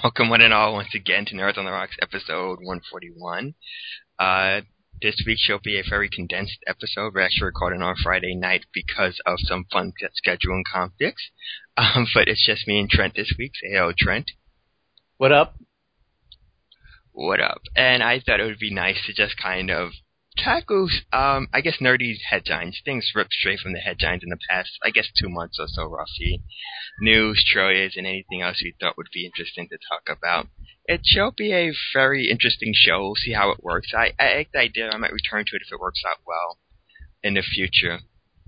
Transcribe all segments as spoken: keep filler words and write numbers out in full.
Welcome one and all once again to Nerds on the Rocks episode one forty-one. Uh, this week shall be a very condensed episode. We're actually recording on Friday night because of some fun scheduling conflicts. Um, but it's just me and Trent this week. Say hello, Trent. What up? What up? And I thought it would be nice to just kind of tackle, um, I guess, nerdy headlines. Things ripped straight from the headlines in the past, I guess, two months or so, roughly. News, trailers, and anything else we thought would be interesting to talk about. It shall be a very interesting show. We'll see how it works. I, I like the idea. I might return to it if it works out well in the future.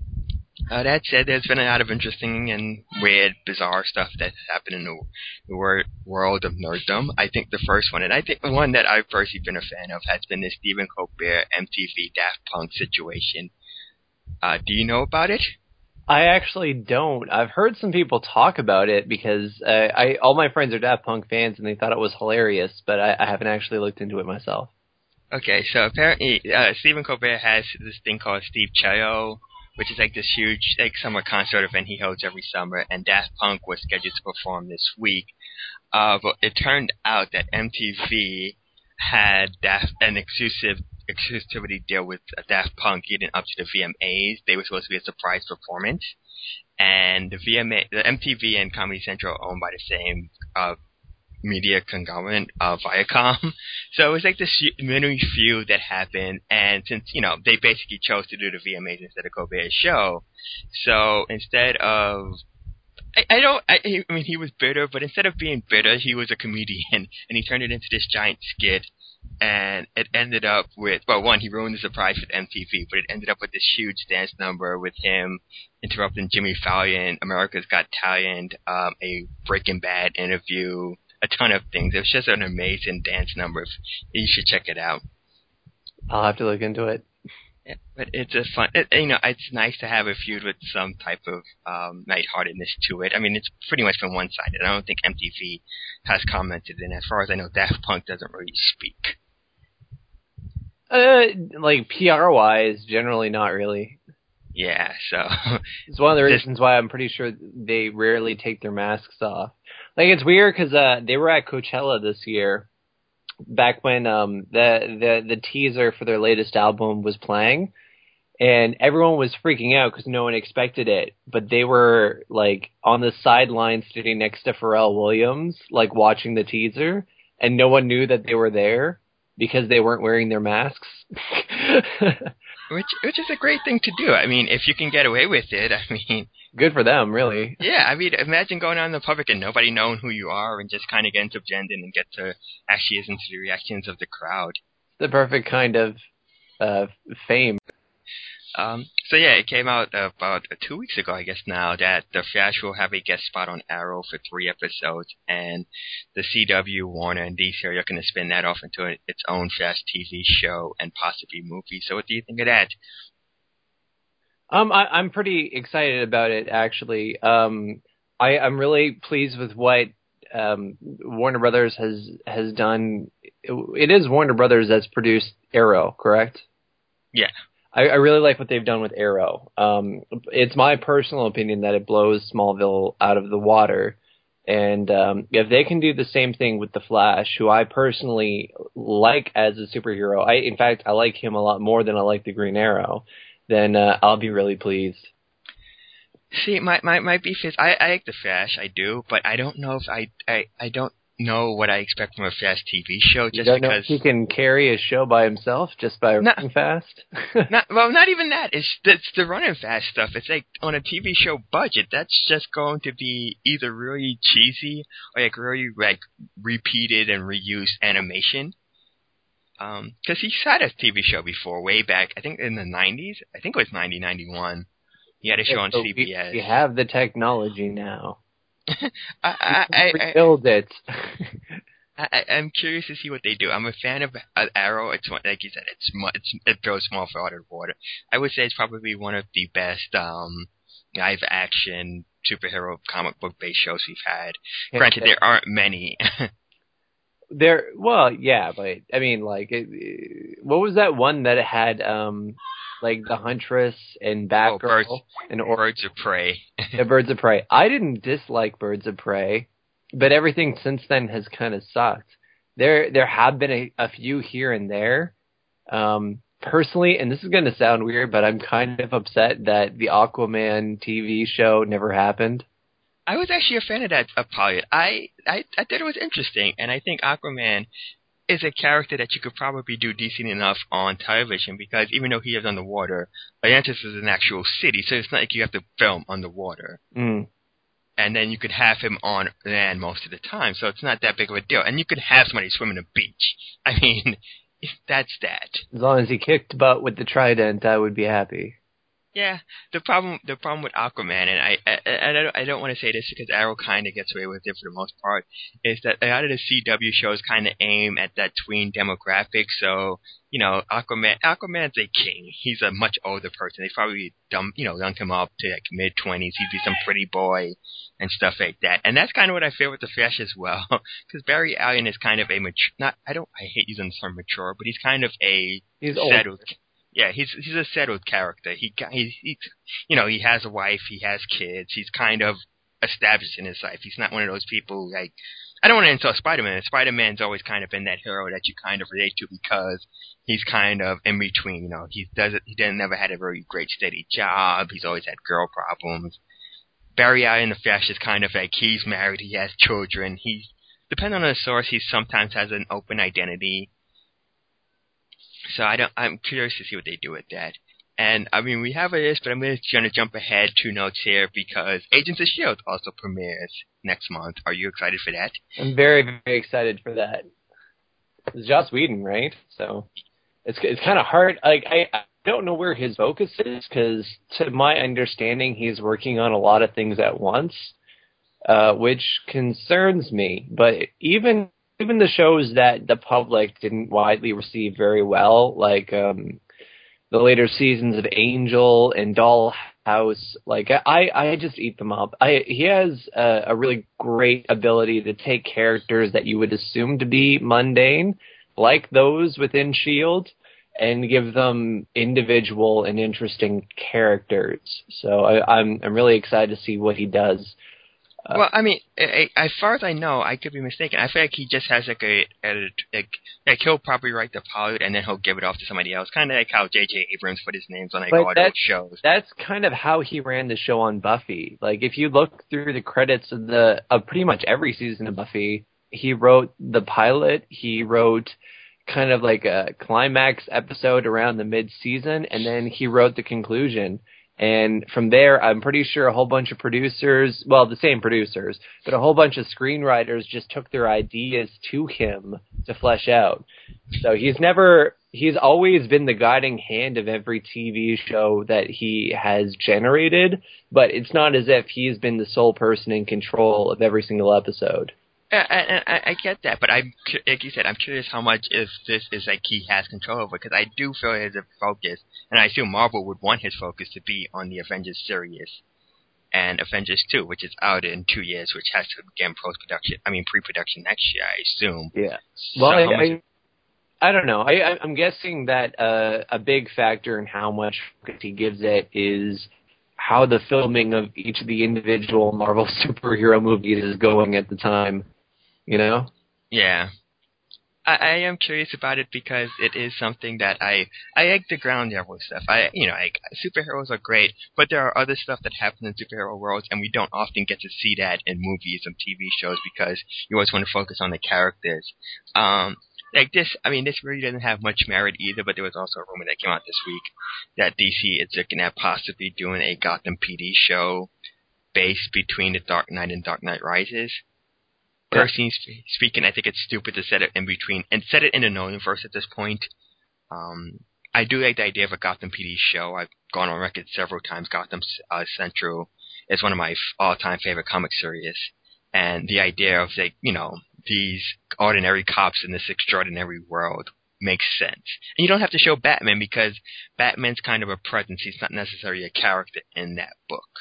Uh, that said, there's been a lot of interesting and weird, bizarre stuff that's happened in the, the wor- world of nerddom. I think the first one, and I think the one that I've personally been a fan of, has been the Stephen Colbert M T V Daft Punk situation. Uh, do you know about it? I actually don't. I've heard some people talk about it because uh, I all my friends are Daft Punk fans and they thought it was hilarious, but I, I haven't actually looked into it myself. Okay, so apparently uh, Stephen Colbert has this thing called Steve Cello, which is like this huge like summer concert event he holds every summer, and Daft Punk was scheduled to perform this week. Uh, but it turned out that M T V had Daft, an exclusive exclusivity deal with Daft Punk leading up to the V M As. They were supposed to be a surprise performance, and the V M A, the M T V and Comedy Central are owned by the same uh, media conglomerate, uh, Viacom. So it was like this mini feud that happened, and since, you know, they basically chose to do the V M As instead of Colbert's show, so instead of, I, I don't, I, I mean, he was bitter, but instead of being bitter, he was a comedian, and he turned it into this giant skit, and it ended up with, well, one, he ruined the surprise with M T V, but it ended up with this huge dance number with him interrupting Jimmy Fallon, America's Got Talent, um, a Breaking Bad interview, a ton of things. It was just an amazing dance number. You should check it out. I'll have to look into it. Yeah, but it's a fun. It, you know, it's nice to have a feud with some type of um, lightheartedness to it. I mean, it's pretty much been one-sided. I don't think M T V has commented, and as far as I know, Daft Punk doesn't really speak. Uh, like P R wise, generally not really. Yeah, so it's one of the reasons why I'm pretty sure they rarely take their masks off. Like, it's weird because uh, they were at Coachella this year, back when um, the, the the teaser for their latest album was playing, and everyone was freaking out because no one expected it. But they were, like, on the sidelines sitting next to Pharrell Williams, like, watching the teaser, and no one knew that they were there because they weren't wearing their masks. Which which is a great thing to do. I mean, if you can get away with it, I mean... Good for them, really. Yeah, I mean, imagine going out in the public and nobody knowing who you are and just kind of getting subjected and get to actually listen to the reactions of the crowd. The perfect kind of uh, fame. Um, so yeah, it came out about uh, two weeks ago, I guess now, that The Flash will have a guest spot on Arrow for three episodes, and the C W, Warner, and D C are looking to spin that off into its own Flash T V show and possibly movie. So what do you think of that? Um, I, I'm pretty excited about it, actually. Um, I, I'm really pleased with what um, Warner Brothers has has done. It, it is Warner Brothers that's produced Arrow, correct? Yeah. I, I really like what they've done with Arrow. Um, it's my personal opinion that it blows Smallville out of the water. And um, if they can do the same thing with The Flash, who I personally like as a superhero, I in fact, I like him a lot more than I like the Green Arrow, then uh, I'll be really pleased. See, my my my beef is I, I like the Flash, I do, but I don't know if I I, I don't know what I expect from a Flash T V show. Just you don't because know if he can carry a show by himself just by not, running fast. not well, not even that. It's it's the running fast stuff. It's like on a T V show budget, that's just going to be either really cheesy or like really like repeated and reused animation. Um, because he's had a T V show before, way back, I think in the nineties. I think it was ninety, ninety-one. He had a show yeah, on so C B S. We, we have the technology now. I, I, I, I, build it. I, I'm curious to see what they do. I'm a fan of uh, Arrow. It's one, like you said, it's, it's it throws small fry out of water. I would say it's probably one of the best um, live action superhero comic book based shows we've had. Yeah, Granted, yeah. there aren't many. There, well, yeah, but I mean, like, it, what was that one that had, um, like the Huntress and Batgirl oh, birds, and or- Birds of Prey? the Birds of Prey. I didn't dislike Birds of Prey. but everything since then has kind of sucked. There there have been a, a few here and there. Um, personally, and this is going to sound weird, but I'm kind of upset that the Aquaman T V show never happened. I was actually a fan of that uh, pilot. I, I I thought it was interesting, and I think Aquaman is a character that you could probably do decent enough on television because even though he is underwater, Atlantis is an actual city, so it's not like you have to film underwater. Mm. And then you could have him on land most of the time, so it's not that big of a deal. And you could have somebody swim in a beach. I mean, that's that. As long as he kicked butt with the trident, I would be happy. Yeah, the problem the problem with Aquaman, and I I, I don't I don't want to say this because Arrow kind of gets away with it for the most part, is that a lot of the C W shows kind of aim at that tween demographic. So you know, Aquaman Aquaman's a king. He's a much older person. They probably dumb you know dunk him up to like mid twenties. He'd be some pretty boy and stuff like that. And that's kind of what I feel with the Flash as well, because Barry Allen is kind of a mature. Not I don't I hate using the term mature, but he's kind of a he's settled. Old. Yeah, he's he's a settled character. He he's, he's you know he has a wife, he has kids. He's kind of established in his life. He's not one of those people like I don't want to insult Spider-Man. Spider-Man's always kind of been that hero that you kind of relate to because he's kind of in between. You know, he doesn't he didn't never had a very great steady job. He's always had girl problems. Barry Allen, the Flash, is kind of like he's married, he has children. He's depending on the source, he sometimes has an open identity. So I don't. I'm curious to see what they do with that. And I mean, we have a list, but I'm going to jump ahead two notes here because Agents of S H I E L D also premieres next month. Are you excited for that? I'm very, very excited for that. It's Joss Whedon, right? So it's it's kind of hard. Like I, I don't know where his focus is because, to my understanding, he's working on a lot of things at once, uh, which concerns me. But even even the shows that the public didn't widely receive very well, like um, the later seasons of Angel and Dollhouse, like I, I just eat them up. I he has a, a really great ability to take characters that you would assume to be mundane, like those within S H I E L D, and give them individual and interesting characters. So I, I'm I'm really excited to see what he does. Uh, well, I mean, I, I, as far as I know, I could be mistaken. I feel like he just has like a, a like, like he'll probably write the pilot and then he'll give it off to somebody else. Kind of like how J J Abrams put his names on like all those shows. That's kind of how he ran the show on Buffy. Like if you look through the credits of the of pretty much every season of Buffy, he wrote the pilot. He wrote kind of like a climax episode around the mid-season, and then he wrote the conclusion. And from there, I'm pretty sure a whole bunch of producers, well, the same producers, but a whole bunch of screenwriters just took their ideas to him to flesh out. So he's never, he's always been the guiding hand of every T V show that he has generated, but it's not as if he's been the sole person in control of every single episode. I, I, I get that, but I'm like you said, I'm curious how much if this is like he has control over, because I do feel his focus, and I assume Marvel would want his focus to be on the Avengers series and Avengers two, which is out in two years, which has to begin post production. I mean pre-production next year, I assume. Yeah. So well, I, much- I, I don't know. I, I'm guessing that uh, a big factor in how much focus he gives it is how the filming of each of the individual Marvel superhero movies is going at the time. You know? Yeah. I, I am curious about it because it is something that I I like the ground level stuff. I you know, like superheroes are great, but there are other stuff that happens in superhero worlds and we don't often get to see that in movies and T V shows because you always want to focus on the characters. Um like this I mean this really doesn't have much merit either, but there was also a rumor that came out this week that D C is looking at possibly doing a Gotham P D show based between The Dark Knight and Dark Knight Rises. Personally speaking, I think it's stupid to set it in between and set it in the Nolanverse at this point. Um, I do like the idea of a Gotham P D show. I've gone on record several times. Gotham uh, Central is one of my all-time favorite comic series, and the idea of like you know these ordinary cops in this extraordinary world makes sense. And you don't have to show Batman because Batman's kind of a presence. He's not necessarily a character in that book.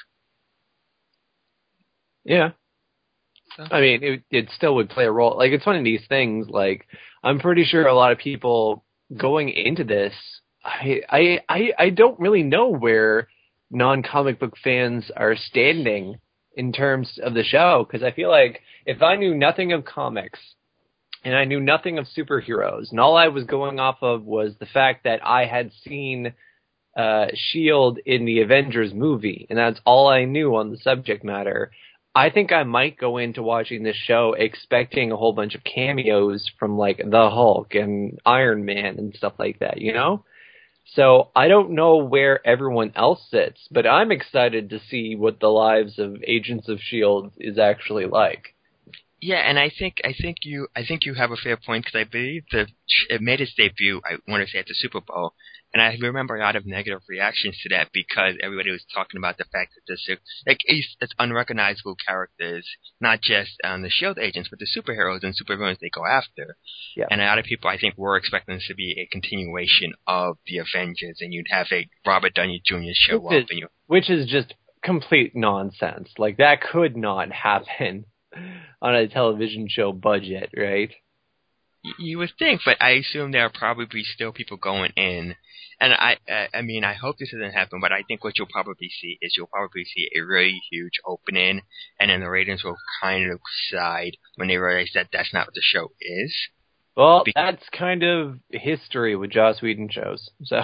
Yeah. I mean, it, it still would play a role. Like, it's one of these things, like, I'm pretty sure a lot of people going into this, I I, I, I don't really know where non-comic book fans are standing in terms of the show, because I feel like if I knew nothing of comics and I knew nothing of superheroes, and all I was going off of was the fact that I had seen uh, S H I E L D in the Avengers movie, and that's all I knew on the subject matter, I think I might go into watching this show expecting a whole bunch of cameos from, like, the Hulk and Iron Man and stuff like that, you know? So I don't know where everyone else sits, but I'm excited to see what the lives of Agents of S H I E L D is actually like. Yeah, and I think I think you I think you have a fair point, because I believe the it made its debut, I want to say, at the Super Bowl, and I remember a lot of negative reactions to that because everybody was talking about the fact that this like it's, it's unrecognizable characters, not just um, the S H I E L D agents, but the superheroes and supervillains they go after. Yeah. And a lot of people, I think, were expecting this to be a continuation of the Avengers, and you'd have a Robert Downey Junior show which up, is, and you which is just complete nonsense. Like, that could not happen on a television show budget, right? You would think, but I assume there will probably be still people going in, and I, I mean, I hope this doesn't happen, but I think what you'll probably see is you'll probably see a really huge opening, and then the ratings will kind of subside when they realize that that's not what the show is. Well, Be- that's kind of history with Joss Whedon shows, so...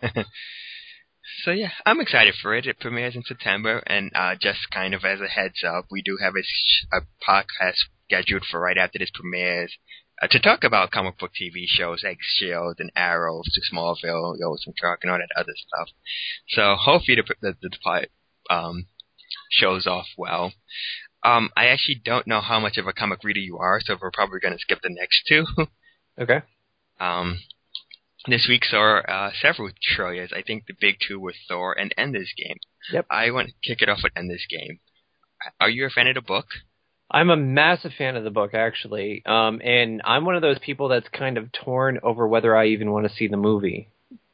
So yeah, I'm excited for it. It premieres in September, and uh, just kind of as a heads up, we do have a, sh- a podcast scheduled for right after this premieres uh, to talk about comic book T V shows like S H I E L D and Arrow, to Smallville, Lois and Clark, and all that other stuff. So hopefully the the, the, the um, shows off well. Um, I actually don't know how much of a comic reader you are, so we're probably going to skip the next two. Okay. Um. This week saw uh, several trailers. I think the big two were Thor and Ender's Game. Yep. I want to kick it off with Ender's Game. Are you a fan of the book? I'm a massive fan of the book, actually. Um, and I'm one of those people that's kind of torn over whether I even want to see the movie.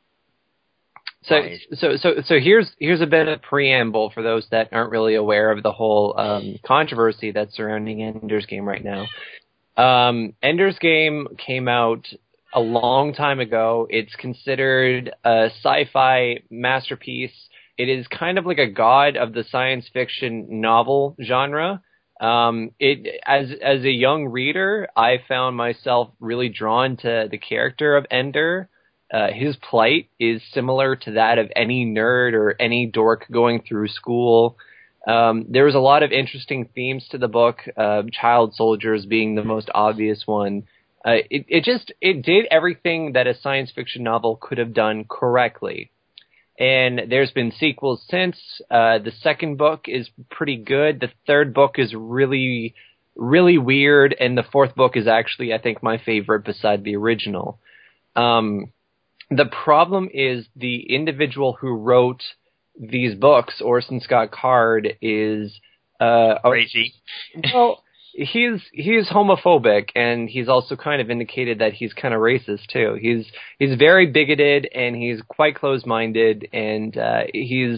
So, Right. so, so, so here's here's a bit of preamble for those that aren't really aware of the whole um, controversy that's surrounding Ender's Game right now. Um, Ender's Game came out a long time ago. It's considered a sci-fi masterpiece. It is kind of like a god of the science fiction novel genre. Um, it as as a young reader, I found myself really drawn to the character of Ender. Uh, his plight is similar to that of any nerd or any dork going through school. Um, there was a lot of interesting themes to the book, uh, child soldiers being the most obvious one. Uh, it, it just, it did everything that a science fiction novel could have done correctly. And there's been sequels since. Uh, the second book is pretty good. The third book is really, really weird. And the fourth book is actually, I think, my favorite beside the original. Um, the problem is the individual who wrote these books, Orson Scott Card, is... Uh, Crazy. Well... He's he's homophobic, and he's also kind of indicated that he's kind of racist too. He's he's very bigoted, and he's quite closed-minded, and uh, he's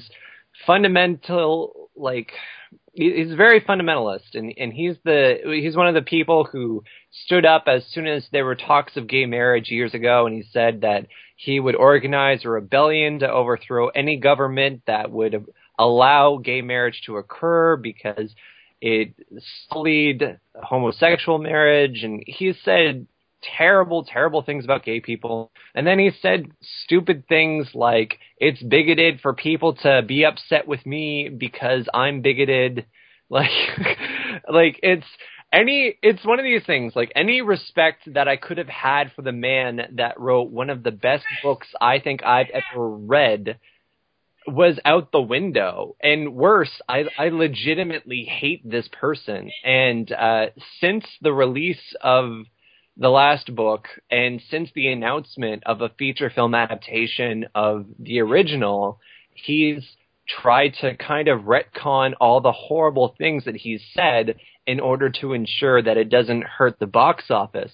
fundamental, like he's very fundamentalist, and, and he's the he's one of the people who stood up as soon as there were talks of gay marriage years ago, and he said that he would organize a rebellion to overthrow any government that would allow gay marriage to occur because it sullied homosexual marriage, and he said terrible, terrible things about gay people. And then he said stupid things like, it's bigoted for people to be upset with me because I'm bigoted. Like, like it's any, it's one of these things, like any respect that I could have had for the man that wrote one of the best books I think I've ever read was out the window. And worse, I, I legitimately hate this person. And uh, since the release of the last book, and since the announcement of a feature film adaptation of the original, he's tried to kind of retcon all the horrible things that he's said in order to ensure that it doesn't hurt the box office.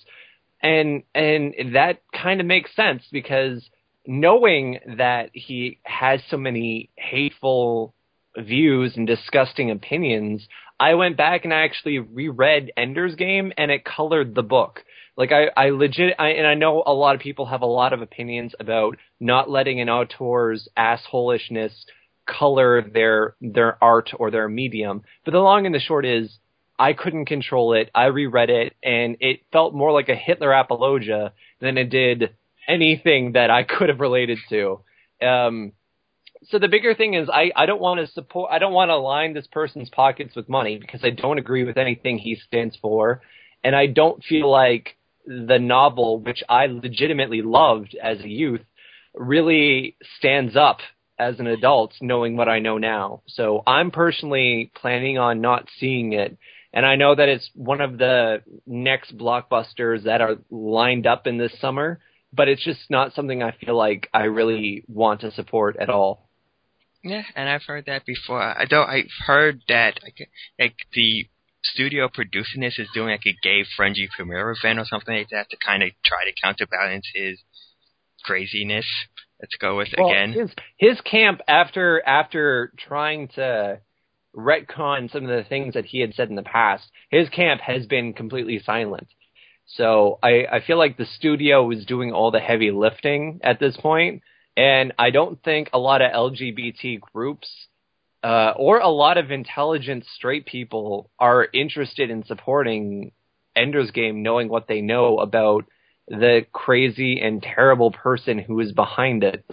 And and that kind of makes sense, because knowing that he has so many hateful views and disgusting opinions, I went back and I actually reread Ender's Game, and it colored the book. Like, I, I legit, I, and I know a lot of people have a lot of opinions about not letting an auteur's assholishness color their their art or their medium. But the long and the short is, I couldn't control it. I reread it, and it felt more like a Hitler apologia than it did anything that I could have related to. Um, so the bigger thing is, I, I don't want to support. I don't want to line this person's pockets with money because I don't agree with anything he stands for, and I don't feel like the novel, which I legitimately loved as a youth, really stands up as an adult, knowing what I know now. So I'm personally planning on not seeing it. And I know that it's one of the next blockbusters that are lined up in this summer, but it's just not something I feel like I really want to support at all. Yeah, and I've heard that before. I don't. I've heard that like, like the studio producing this is doing like a gay friendly premiere event or something like that to kind of try to counterbalance his craziness. Let's go with well, again. His, his camp, after after trying to retcon some of the things that he had said in the past, his camp has been completely silent. So I, I feel like the studio is doing all the heavy lifting at this point, and I don't think a lot of L G B T groups uh, or a lot of intelligent straight people are interested in supporting Ender's Game, knowing what they know about the crazy and terrible person who is behind it.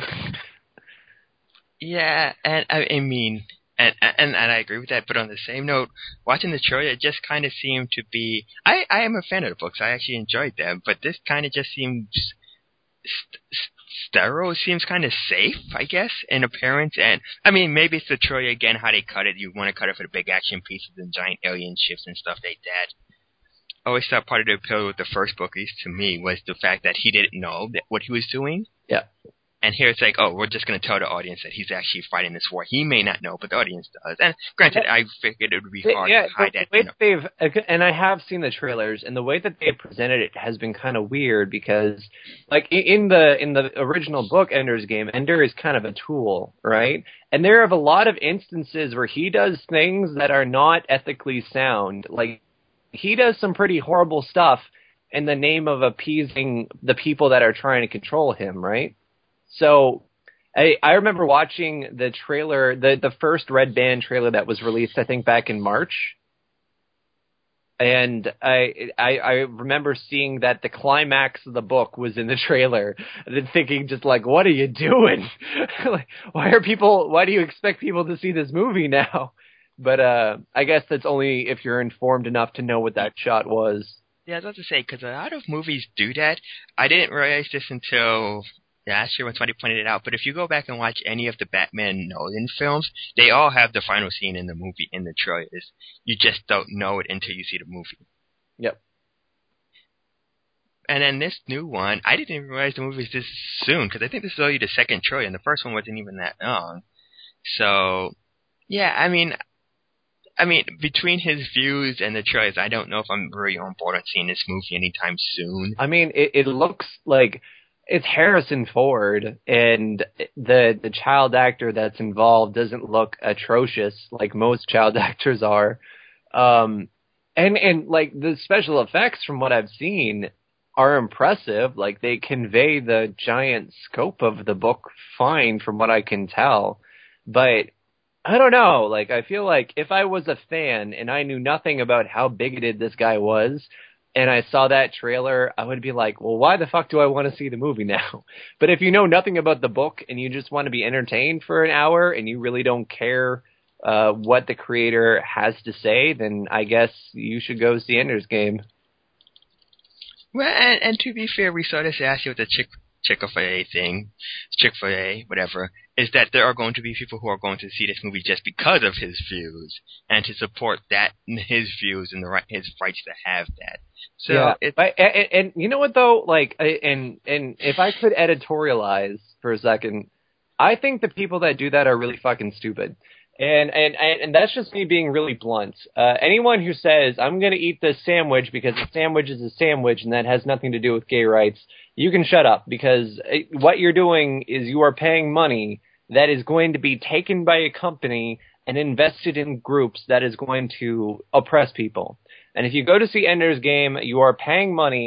Yeah, and I, I mean, and, and and I agree with that. But on the same note, watching the trailer, it just kind of seemed to be. I, I am a fan of the books. I actually enjoyed them, but this kind of just seems st- st- sterile. Seems kind of safe, I guess, in appearance. And I mean, maybe it's the trailer again, how they cut it. You want to cut it for the big action pieces and giant alien ships and stuff like that. I always thought part of the appeal with the first book, at least to me, was the fact that he didn't know that what he was doing. Yeah. And here it's like, oh, we're just going to tell the audience that he's actually fighting this war. He may not know, but the audience does. And granted, I figured it would be hard yeah, to hide the that. Way they've, and I have seen the trailers, and the way that they presented it has been kind of weird because, like, in the in the original book, Ender's Game, Ender is kind of a tool, right? And there are a lot of instances where he does things that are not ethically sound. Like, he does some pretty horrible stuff in the name of appeasing the people that are trying to control him, right? So I, I remember watching the trailer, the, the first Red Band trailer that was released, I think, back in March. And I, I, I remember seeing that the climax of the book was in the trailer, and then thinking just like, what are you doing? Like, why are people, why do you expect people to see this movie now? But uh, I guess that's only if you're informed enough to know what that shot was. Yeah, I was about to say, because a lot of movies do that. I didn't realize this until last year when somebody pointed it out, but if you go back and watch any of the Batman Nolan films, they all have the final scene in the movie in the trailers. You just don't know it until you see the movie. Yep. And then this new one, I didn't even realize the movie was this soon, because I think this is only the second trailer, and the first one wasn't even that long. So, yeah, I mean... I mean, between his views and the trailers, I don't know if I'm really on board on seeing this movie anytime soon. I mean, it, it looks like it's Harrison Ford, and the the child actor that's involved doesn't look atrocious like most child actors are. Um, and, and, like, the special effects, from what I've seen, are impressive. Like, they convey the giant scope of the book fine, from what I can tell. But... I don't know, like, I feel like if I was a fan and I knew nothing about how bigoted this guy was, and I saw that trailer, I would be like, well, why the fuck do I want to see the movie now? But if you know nothing about the book and you just want to be entertained for an hour and you really don't care uh, what the creator has to say, then I guess you should go see Ender's Game. Well, and, and to be fair, we saw this last year with the Chick Chick-fil-A thing, Chick-fil-A, whatever, is that there are going to be people who are going to see this movie just because of his views and to support that, his views and the right, his rights to have that. So, yeah, it's, but, and, and you know what though, like, and and if I could editorialize for a second, I think the people that do that are really fucking stupid. And and and that's just me being really blunt. Uh, anyone who says, I'm going to eat this sandwich because a sandwich is a sandwich and that has nothing to do with gay rights, you can shut up, because what you're doing is you are paying money that is going to be taken by a company and invested in groups that is going to oppress people. And if you go to see Ender's Game, you are paying money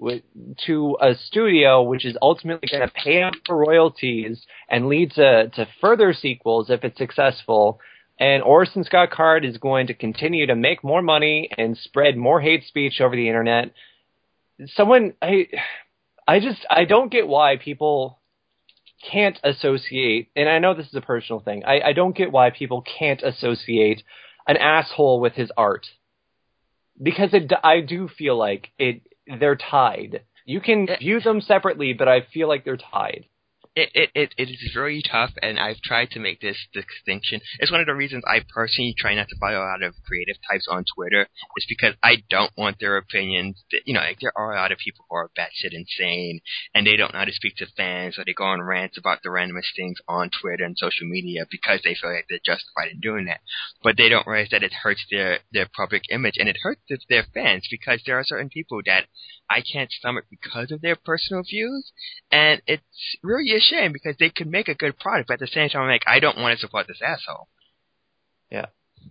with, to a studio which is ultimately going to pay him for royalties and lead to, to further sequels if it's successful. And Orson Scott Card is going to continue to make more money and spread more hate speech over the internet. Someone, I, I just, I don't get why people can't associate, and I know this is a personal thing, I, I don't get why people can't associate an asshole with his art. Because it, I do feel like it, they're tied. You can view them separately, but I feel like they're tied. It, it it it is very tough, and I've tried to make this distinction. It's one of the reasons I personally try not to follow a lot of creative types on Twitter. Is because I don't want their opinions. To, you know, like there are a lot of people who are batshit insane, and they don't know how to speak to fans, or they go on rants about the randomest things on Twitter and social media because they feel like they're justified in doing that. But they don't realize that it hurts their their public image, and it hurts their fans because there are certain people that I can't stomach because of their personal views, and it's really a shame because they could make a good product, but at the same time, I'm like, I don't want to support this asshole. Yeah.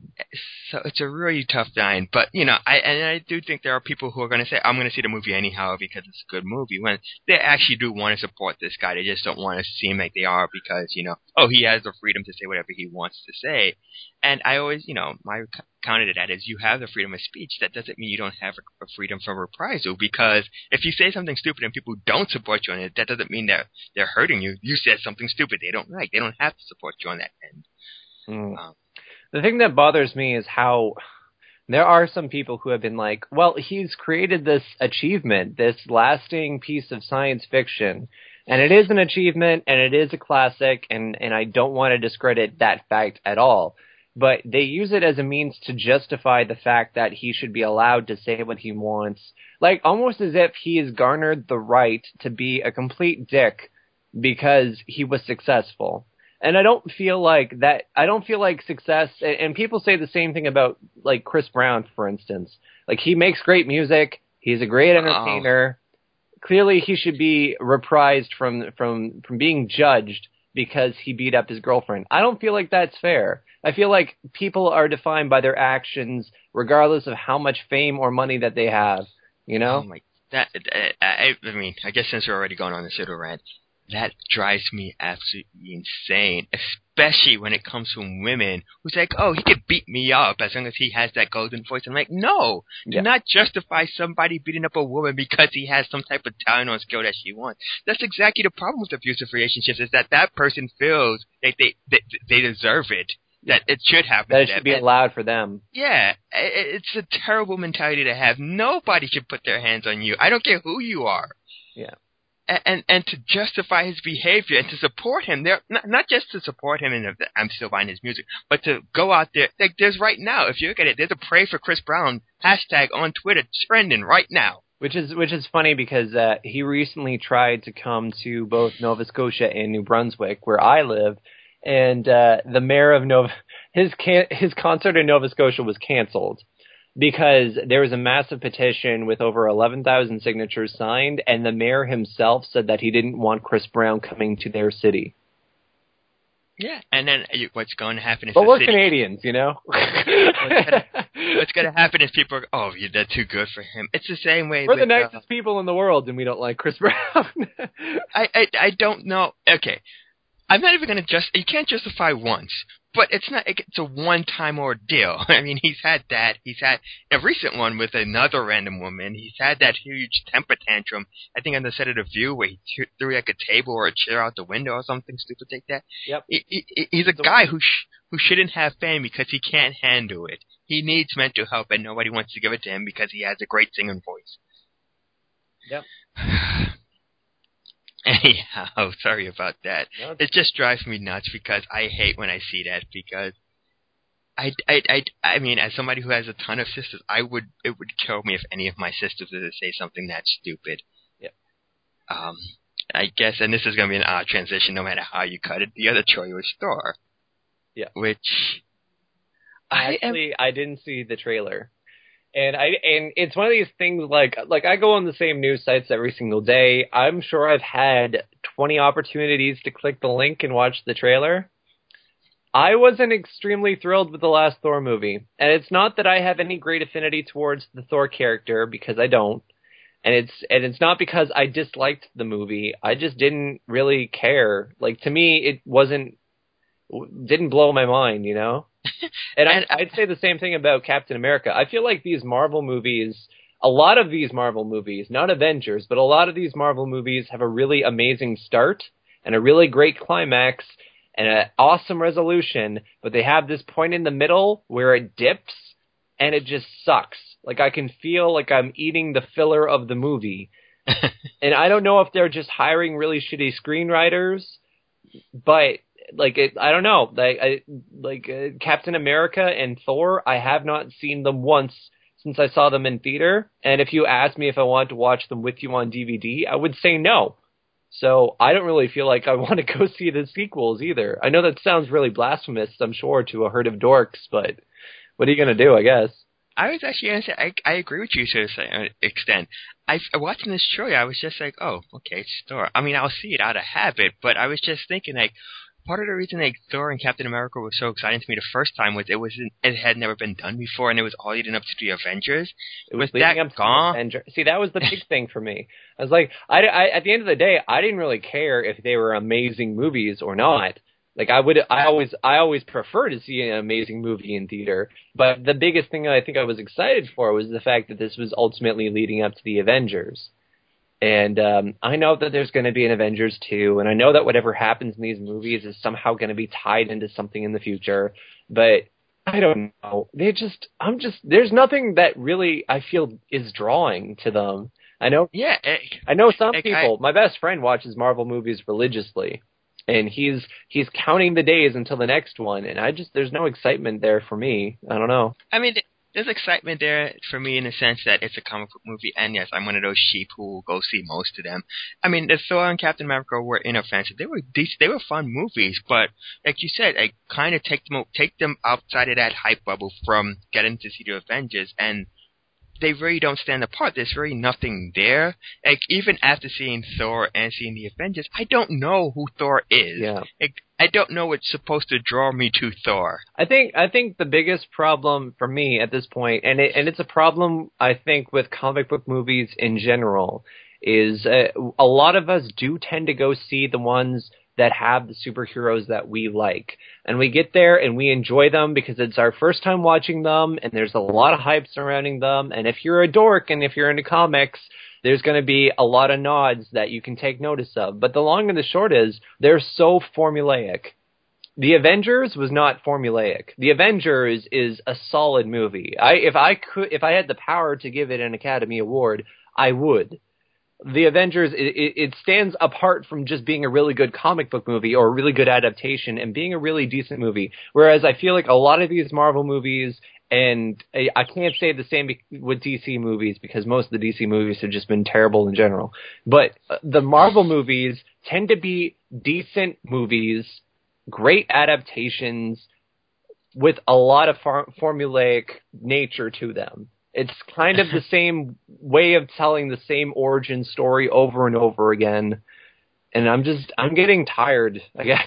So it's a really tough line, but you know, I and I do think there are people who are going to say, I'm going to see the movie anyhow because it's a good movie, when they actually do want to support this guy. They just don't want to seem like they are because, you know, oh, he has the freedom to say whatever he wants to say. And I always, you know, my counter to that is you have the freedom of speech. That doesn't mean you don't have a freedom from reprisal, because if you say something stupid and people don't support you on it, that doesn't mean that they're hurting you. You said something stupid they don't like. They don't have to support you on that end. Mm. Um, The thing that bothers me is how there are some people who have been like, well, he's created this achievement, this lasting piece of science fiction, and it is an achievement, and it is a classic, and, and I don't want to discredit that fact at all. But they use it as a means to justify the fact that he should be allowed to say what he wants, like almost as if he has garnered the right to be a complete dick because he was successful. And I don't feel like that, I don't feel like success, and, and people say the same thing about, like, Chris Brown, for instance. Like, he makes great music, he's a great entertainer. Oh. Clearly he should be reprised from, from, from being judged because he beat up his girlfriend. I don't feel like that's fair. I feel like people are defined by their actions regardless of how much fame or money that they have, you know? Oh my, that, I, I mean, I guess since we're already going on this little rant, that drives me absolutely insane, especially when it comes from women who's like, oh, he could beat me up as long as he has that golden voice. I'm like, no, do yeah. not justify somebody beating up a woman because he has some type of talent or skill that she wants. That's exactly the problem with abusive relationships, is that that person feels like they they, they deserve it, that it should happen that to it them. should be allowed for them. Yeah, it's a terrible mentality to have. Nobody should put their hands on you. I don't care who you are. Yeah. And and to justify his behavior and to support him, there not, not just to support him and I'm still buying his music, but to go out there. Like there's right now, if you look at it, there's a Pray for Chris Brown hashtag on Twitter trending right now. Which is which is funny because uh, he recently tried to come to both Nova Scotia and New Brunswick, where I live, and uh, the mayor of Nova his can, his concert in Nova Scotia was canceled. Because there was a massive petition with over eleven thousand signatures signed, and the mayor himself said that he didn't want Chris Brown coming to their city. Yeah, and then what's going to happen is But the we're city, Canadians, you know? what's going to happen is people are, oh, they're too good for him. It's the same way We're with, the nicest uh, people in the world, and we don't like Chris Brown. I, I I don't know. Okay, I'm not even going to just, you can't justify once. But it's not, it's a one-time ordeal. I mean, he's had that. He's had a recent one with another random woman. He's had that huge temper tantrum, I think on the set of The View, where he threw like a table or a chair out the window or something stupid like that. Yep. He, he, he's a guy who sh- who shouldn't have fame because he can't handle it. He needs mental help, and nobody wants to give it to him because he has a great singing voice. Yep. Anyhow, sorry about that. No, it just drives me nuts because I hate when I see that, because I, I, I, I mean, as somebody who has a ton of sisters, I would it would kill me if any of my sisters were to say something that stupid. Yeah. Um, I guess, and this is going to be an odd transition no matter how you cut it. The other choice was Thor. Yeah. Which I actually am, I didn't see the trailer. And I and it's one of these things like like I go on the same news sites every single day. I'm sure I've had twenty opportunities to click the link and watch the trailer. I wasn't extremely thrilled with the last Thor movie. And it's not that I have any great affinity towards the Thor character, because I don't. And it's and it's not because I disliked the movie. I just didn't really care. Like, to me, it wasn't didn't blow my mind, you know? And, and I, I'd say the same thing about Captain America. I feel like these Marvel movies, a lot of these Marvel movies, not Avengers, but a lot of these Marvel movies have a really amazing start and a really great climax and an awesome resolution, but they have this point in the middle where it dips and it just sucks. Like, I can feel like I'm eating the filler of the movie. And I don't know if they're just hiring really shitty screenwriters, but like it, I don't know. Like, I, like uh, Captain America and Thor, I have not seen them once since I saw them in theater. And if you asked me if I wanted to watch them with you on D V D, I would say no. So I don't really feel like I want to go see the sequels either. I know that sounds really blasphemous, I'm sure, to a herd of dorks, but what are you going to do, I guess? I was actually going to say, I, I agree with you to a certain extent. I, watching this trailer, I was just like, oh, okay, it's Thor. I mean, I'll see it out of habit, but I was just thinking, like, part of the reason like Thor and Captain America was so exciting to me the first time was it was it had never been done before, and it was all leading up to the Avengers. It was with leading that up to gone. the Avengers. See, that was the big thing for me. I was like, I, I, at the end of the day, I didn't really care if they were amazing movies or not. Like, I would, I always, I always prefer to see an amazing movie in theater. But the biggest thing that I think I was excited for was the fact that this was ultimately leading up to the Avengers. And um, I know that there's going to be an Avengers two, and I know that whatever happens in these movies is somehow going to be tied into something in the future. But I don't know. They just, I'm just, there's nothing that really I feel is drawing to them. I know. Yeah, it, I know some it, people. I, my best friend watches Marvel movies religiously, and he's he's counting the days until the next one. And I just, there's no excitement there for me. I don't know. I mean. There's excitement there for me in the sense that it's a comic book movie, and yes, I'm one of those sheep who will go see most of them. I mean, the Thor and Captain America were inoffensive. They were decent, they were fun movies, but like you said, I kind of take them take them outside of that hype bubble from getting to see the Avengers, and they really don't stand apart. There's really nothing there. Like, even after seeing Thor and seeing the Avengers, I don't know who Thor is. Yeah. Like, I don't know what's supposed to draw me to Thor. I think I think the biggest problem for me at this point, and it, and it's a problem I think with comic book movies in general, is uh, a lot of us do tend to go see the ones that have the superheroes that we like. And we get there and we enjoy them because it's our first time watching them, and there's a lot of hype surrounding them. And if you're a dork and if you're into comics, there's going to be a lot of nods that you can take notice of. But the long and the short is, they're so formulaic. The Avengers was not formulaic. The Avengers is a solid movie. I if I could if I had the power to give it an Academy Award, I would. The Avengers, it, it stands apart from just being a really good comic book movie or a really good adaptation and being a really decent movie. Whereas I feel like a lot of these Marvel movies, and I, I can't say the same with D C movies because most of the D C movies have just been terrible in general. But the Marvel movies tend to be decent movies, great adaptations with a lot of far- formulaic nature to them. It's kind of the same way of telling the same origin story over and over again. And I'm just, I'm getting tired, I guess.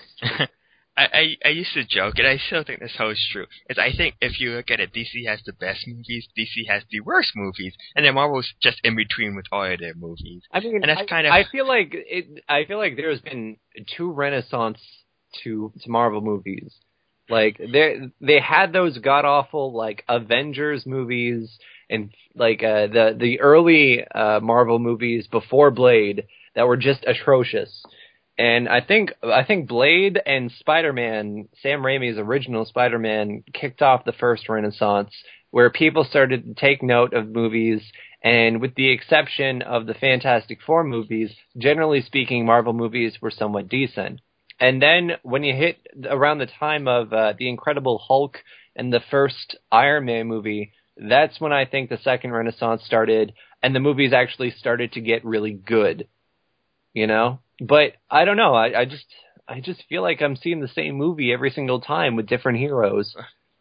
I, I, I used to joke, and I still think this holds true, is I think if you look at it, D C has the best movies, D C has the worst movies, and then Marvel's just in between with all of their movies. I mean, and that's I, kind of... I feel like it, I feel like there's been two renaissance to, to Marvel movies. Like, they they had those god-awful, like, Avengers movies and, like, uh, the, the early uh, Marvel movies before Blade that were just atrocious. And I think I think Blade and Spider-Man, Sam Raimi's original Spider-Man, kicked off the first renaissance, where people started to take note of movies, and with the exception of the Fantastic Four movies, generally speaking, Marvel movies were somewhat decent. And then when you hit around the time of uh, The Incredible Hulk and the first Iron Man movie, that's when I think the second renaissance started, and the movies actually started to get really good, you know? But I don't know, I, I just I just feel like I'm seeing the same movie every single time with different heroes.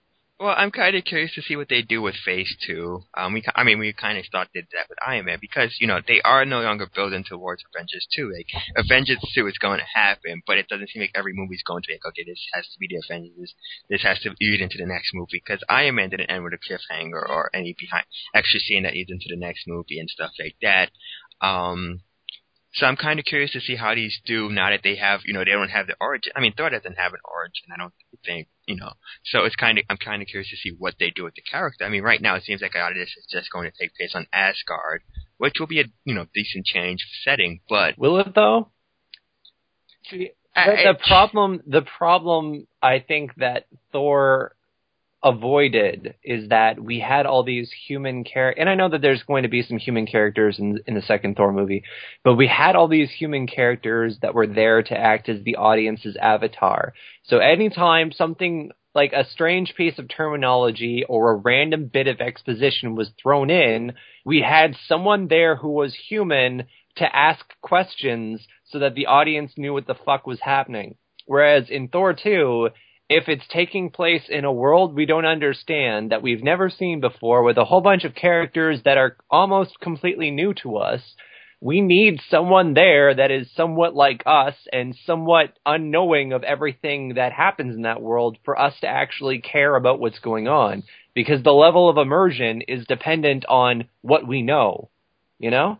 Well, I'm kind of curious to see what they do with Phase Two. Um, we, I mean, we kind of thought did that with Iron Man because you know they are no longer building towards Avengers Two. Like Avengers Two is going to happen, but it doesn't seem like every movie's going to be like, okay, this has to be the Avengers. This has to lead into the next movie because Iron Man didn't end with a cliffhanger or any behind extra scene that leads into the next movie and stuff like that. Um, So I'm kind of curious to see how these do now that they have, you know, they don't have the origin. I mean, Thor doesn't have an origin, I don't think, you know. So it's kind of, I'm kind of curious to see what they do with the character. I mean, right now it seems like a lot of this is just going to take place on Asgard, which will be a, you know, decent change of setting, but... Will it, though? The, the problem, the problem I think that Thor avoided is that we had all these human characters, and I know that there's going to be some human characters in, in the second Thor movie, but we had all these human characters that were there to act as the audience's avatar. So anytime something like a strange piece of terminology or a random bit of exposition was thrown in, we had someone there who was human to ask questions so that the audience knew what the fuck was happening. Whereas in Thor two, if it's taking place in a world we don't understand, that we've never seen before, with a whole bunch of characters that are almost completely new to us, we need someone there that is somewhat like us and somewhat unknowing of everything that happens in that world for us to actually care about what's going on. Because the level of immersion is dependent on what we know, you know?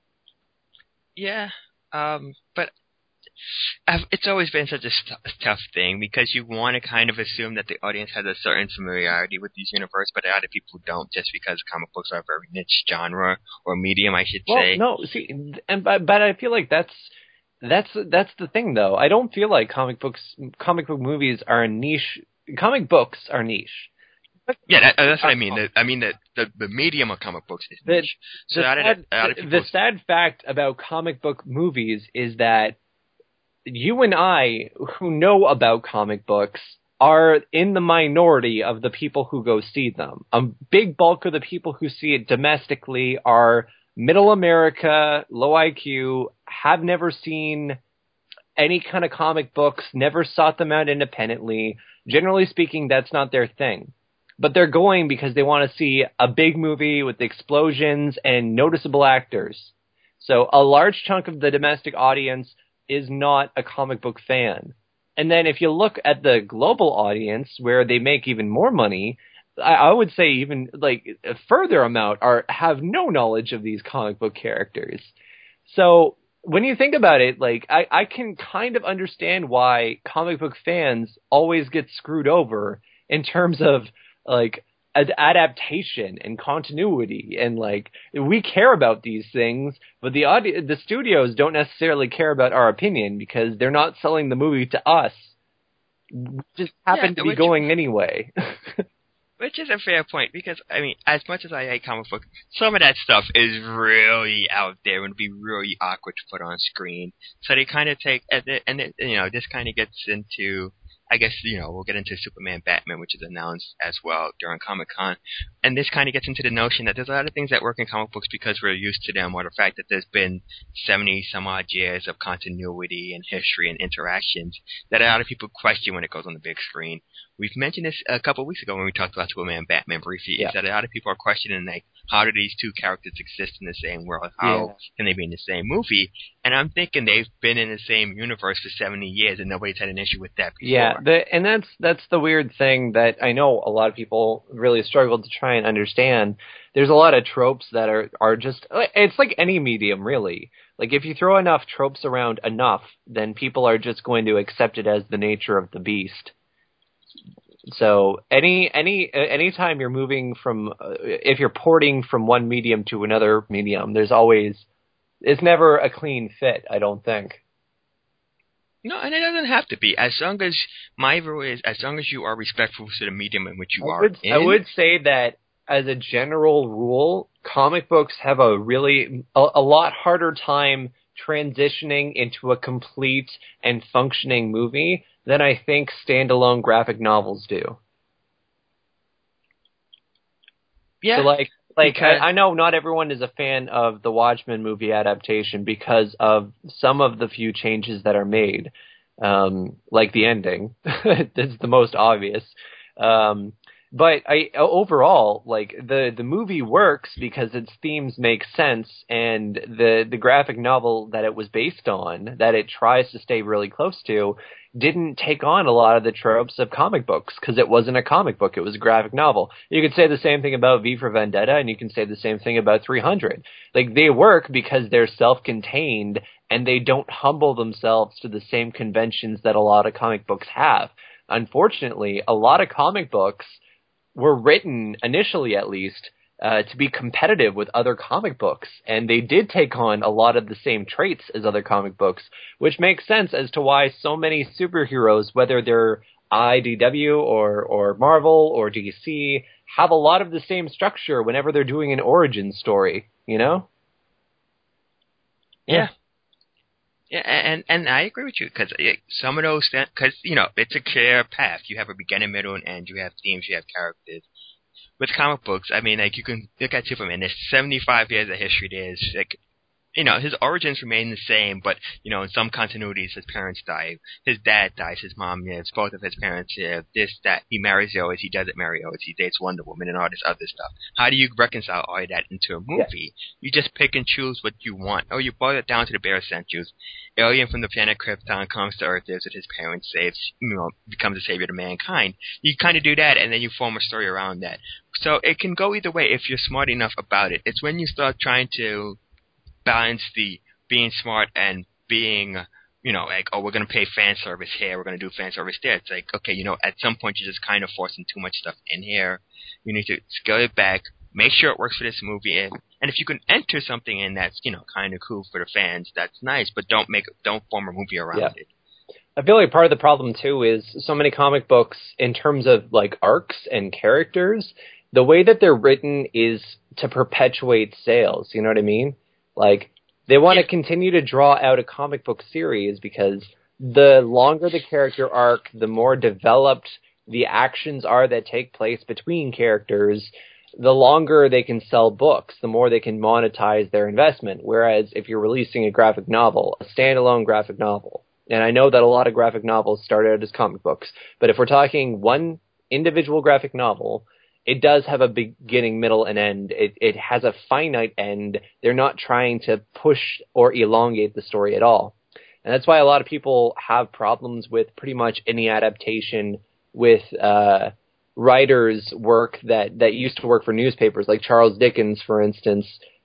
Yeah, um, but... I've, it's always been such a st- tough thing because you want to kind of assume that the audience has a certain familiarity with these universe, but a lot of people don't, just because comic books are a very niche genre or medium, I should well, say. No, see, and but, but I feel like that's that's that's the thing, though. I don't feel like comic books, comic book movies are a niche. Comic books are niche. Yeah, that, that's what I mean. The, I mean the, the the medium of comic books is niche. The, so the, sad, of, the, the sad fact about comic book movies is that you and I, who know about comic books, are in the minority of the people who go see them. A big bulk of the people who see it domestically are middle America, low I Q, have never seen any kind of comic books, never sought them out independently. Generally speaking, that's not their thing. But they're going because they want to see a big movie with explosions and noticeable actors. So a large chunk of the domestic audience is not a comic book fan. And then if you look at the global audience, where they make even more money, I, I would say even like a further amount are have no knowledge of these comic book characters. So when you think about it, like I, I can kind of understand why comic book fans always get screwed over in terms of like ad- adaptation and continuity, and like we care about these things, but the audi- the studios don't necessarily care about our opinion because they're not selling the movie to us. We just happen yeah, to be going anyway. Which is a fair point because I mean, as much as I hate comic books, some of that stuff is really out there and would be really awkward to put on screen. So they kind of take and it, and it, you know this kind of gets into. I guess, you know, we'll get into Superman Batman, which is announced as well during Comic-Con. And this kind of gets into the notion that there's a lot of things that work in comic books because we're used to them, or the fact that there's been seventy some odd years of continuity and history and interactions that a lot of people question when it goes on the big screen. We've mentioned this a couple of weeks ago when we talked about Superman Batman briefly, yeah. is that a lot of people are questioning, like, how do these two characters exist in the same world? How yeah. can they be in the same movie? And I'm thinking they've been in the same universe for seventy years and nobody's had an issue with that before. Yeah, the, and that's that's the weird thing that I know a lot of people really struggle to try and understand. There's a lot of tropes that are, are just, it's like any medium, really. Like, if you throw enough tropes around enough, then people are just going to accept it as the nature of the beast. So any any anytime you're moving from, uh, if you're porting from one medium to another medium, there's always, it's never a clean fit, I don't think. No, and it doesn't have to be. As long as, my rule is, as long as you are respectful to the medium in which you I are would, in. I would say that, as a general rule, comic books have a really, a, a lot harder time transitioning into a complete and functioning movie than I think standalone graphic novels do. Yeah. So like, like I, I know not everyone is a fan of the Watchmen movie adaptation because of some of the few changes that are made, um, like the ending. That's the most obvious. Um, But I overall, like, the, the movie works because its themes make sense, and the, the graphic novel that it was based on, that it tries to stay really close to, didn't take on a lot of the tropes of comic books, because it wasn't a comic book, it was a graphic novel. You could say the same thing about V for Vendetta, and you can say the same thing about three hundred. Like, they work because they're self-contained, and they don't humble themselves to the same conventions that a lot of comic books have. Unfortunately, a lot of comic books were written, initially at least, uh, to be competitive with other comic books. And they did take on a lot of the same traits as other comic books, which makes sense as to why so many superheroes, whether they're I D W or, or Marvel or D C, have a lot of the same structure whenever they're doing an origin story, you know? Yeah. Yeah, and and I agree with you, because some of those, because, you know, it's a clear path. You have a beginning, middle, and end. You have themes, you have characters. With comic books, I mean, like, you can look at Superman. There's seventy-five years of history. There's, like, you know, his origins remain the same, but, you know, in some continuities, his parents die. His dad dies, his mom lives, both of his parents live. This, that, he marries Lois, he doesn't marry Lois, he dates Wonder Woman, and all this other stuff. How do you reconcile all of that into a movie? Yeah. You just pick and choose what you want. Or you boil it down to the bare essentials. Alien from the planet Krypton comes to Earth, lives with his parents, saves, you know, becomes a savior to mankind. You kind of do that, and then you form a story around that. So it can go either way if you're smart enough about it. It's when you start trying to balance the being smart and being, you know, like, oh, we're going to pay fan service here, we're going to do fan service there. It's like, okay, you know, at some point you're just kind of forcing too much stuff in here. You need to scale it back, make sure it works for this movie, and, and if you can enter something in that's, you know, kind of cool for the fans, that's nice, but don't make, don't form a movie around yeah. it. I feel like part of the problem, too, is so many comic books, in terms of, like, arcs and characters, the way that they're written is to perpetuate sales, you know what I mean? Like, they want to yeah. continue to draw out a comic book series because the longer the character arc, the more developed the actions are that take place between characters, the longer they can sell books, the more they can monetize their investment. Whereas if you're releasing a graphic novel, a standalone graphic novel, and I know that a lot of graphic novels started out as comic books, but if we're talking one individual graphic novel, it does have a beginning, middle, and end. It it has a finite end. They're not trying to push or elongate the story at all. And that's why a lot of people have problems with pretty much any adaptation with uh, writers' work that, that used to work for newspapers, like Charles Dickens, for instance.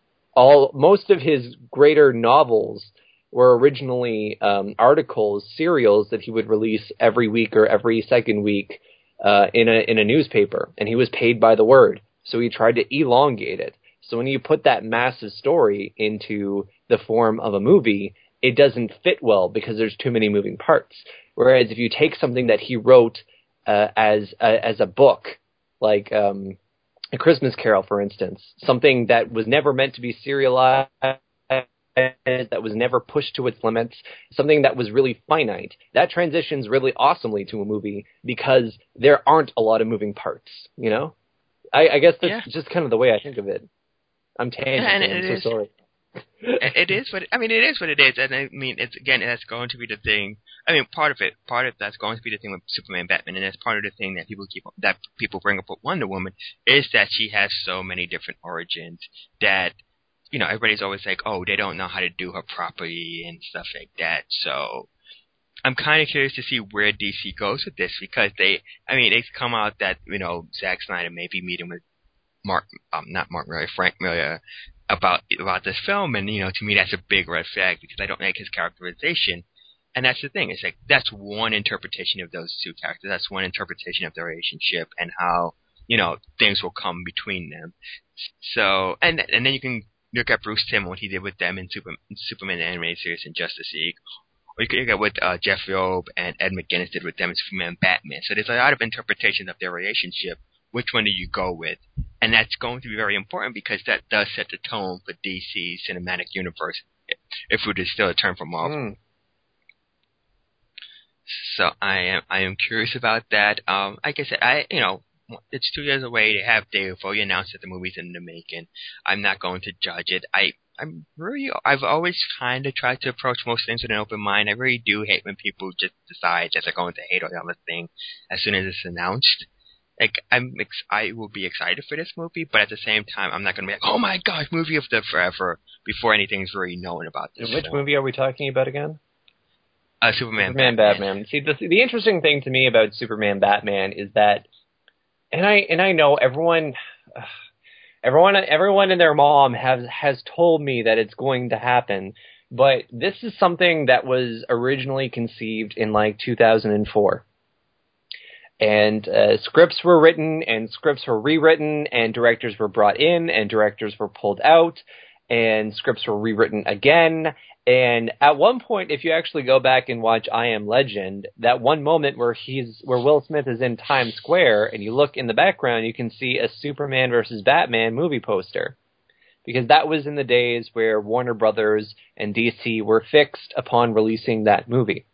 All most of his greater novels were originally um, articles, serials that he would release every week or every second week. Uh, in a in a newspaper, and he was paid by the word, so he tried to elongate it. So when you put that massive story into the form of a movie, it doesn't fit well because there's too many moving parts. Whereas if you take something that he wrote uh, as uh, as a book, like um, A Christmas Carol, for instance, something that was never meant to be serialized, that was never pushed to its limits, something that was really finite, that transitions really awesomely to a movie because there aren't a lot of moving parts, you know? I, I guess that's yeah. just kind of the way I think of it. I'm tangenting, yeah, I'm so is, sorry. It is what, I mean, it is what it is, and I mean, it's, again, that's going to be the thing, I mean, part of it, part of that's going to be the thing with Superman, Batman, and that's part of the thing that people keep, that people bring up with Wonder Woman, is that she has so many different origins that, you know, everybody's always like, oh, they don't know how to do her properly and stuff like that. So I'm kind of curious to see where D C goes with this because they, I mean, it's come out that, you know, Zack Snyder may be meeting with Mark, um, not Mark Miller, Frank Miller about about this film, and, you know, to me that's a big red flag because I don't like his characterization. And that's the thing. It's like that's one interpretation of those two characters. That's one interpretation of their relationship and how, you know, things will come between them. So, and and then you can look at Bruce Timm, what he did with them in Super, Superman the Animated Series and Justice League. Or you can look at what uh, Jeff Loeb and Ed McGuinness did with them in Superman and Batman. So there's a lot of interpretations of their relationship. Which one do you go with? And that's going to be very important because that does set the tone for D C's cinematic universe, if it is still a term for Marvel. Mm. So I am I am curious about that. Um, like I said, I you know. It's two years away. They have Dave Foley announced that the movie's in the making. I'm not going to judge it. I, I'm really, I've always kind of tried to approach most things with an open mind. I really do hate when people just decide that they're going to hate on the thing as soon as it's announced. like I'm ex- I will be excited for this movie, but at the same time, I'm not going to be like, oh my gosh, movie of the forever before anything's really known about this. Which film. movie are we talking about again? Uh, Superman, Superman, Batman. Batman. See, the the interesting thing to me about Superman, Batman is that, and I and I know everyone, everyone, everyone and their mom has has told me that it's going to happen, but this is something that was originally conceived in like two thousand four. And uh, scripts were written, and scripts were rewritten, and directors were brought in, and directors were pulled out, and scripts were rewritten again. And at one point, if you actually go back and watch I Am Legend, that one moment where he's where Will Smith is in Times Square, and you look in the background, you can see a Superman versus Batman movie poster. Because that was in the days where Warner Brothers and D C were fixed upon releasing that movie.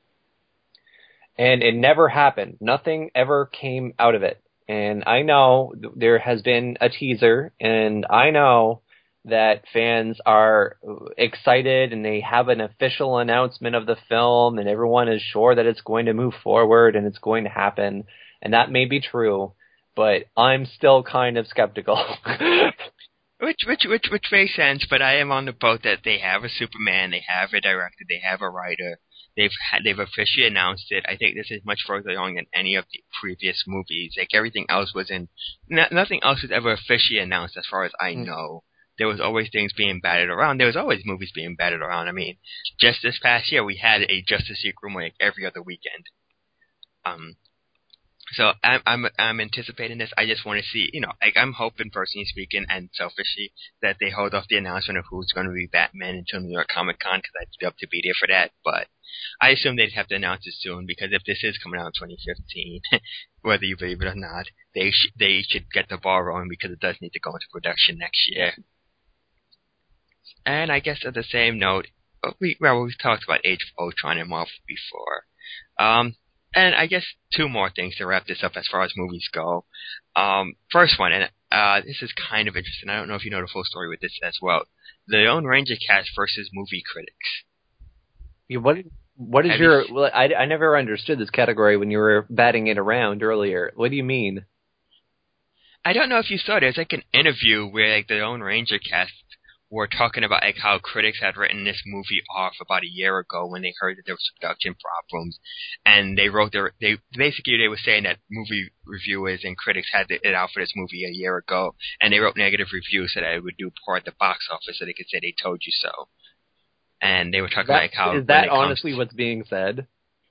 And it never happened. Nothing ever came out of it. And I know there has been a teaser, and I know that fans are excited and they have an official announcement of the film and everyone is sure that it's going to move forward and it's going to happen. And that may be true, but I'm still kind of skeptical. Which, which, which, which makes sense, but I am on the boat that they have a Superman, they have a director, they have a writer. They've had, they've officially announced it. I think this is much further along than any of the previous movies. Like everything else was in, n- nothing else was ever officially announced as far as I know. There was always things being batted around. There was always movies being batted around. I mean, just this past year we had a Justice League rumor like every other weekend. Um, so I'm I'm I'm anticipating this. I just want to see, you know, like I'm hoping, personally speaking, and selfishly, that they hold off the announcement of who's going to be Batman until New York Comic Con because I'd love to be there for that. But I assume they'd have to announce it soon because if this is coming out in twenty fifteen, whether you believe it or not, they sh- they should get the ball rolling because it does need to go into production next year. And I guess at the same note, we well we've talked about Age of Ultron and Marvel before. Um. And I guess two more things to wrap this up as far as movies go. Um, first one, and uh, this is kind of interesting. I don't know if you know the full story with this as well. The Lone Ranger cast versus movie critics. Yeah, what what is Have your? you, well, I I never understood this category when you were batting it around earlier. What do you mean? I don't know if you saw it. There's like an interview where like the Lone Ranger cast were talking about like how critics had written this movie off about a year ago when they heard that there was production problems, and they wrote their they basically they were saying that movie reviewers and critics had it out for this movie a year ago, and they wrote negative reviews so that it would do poor at the box office so they could say they told you so. And they were talking that, about like how is that when it honestly comes, what's being said?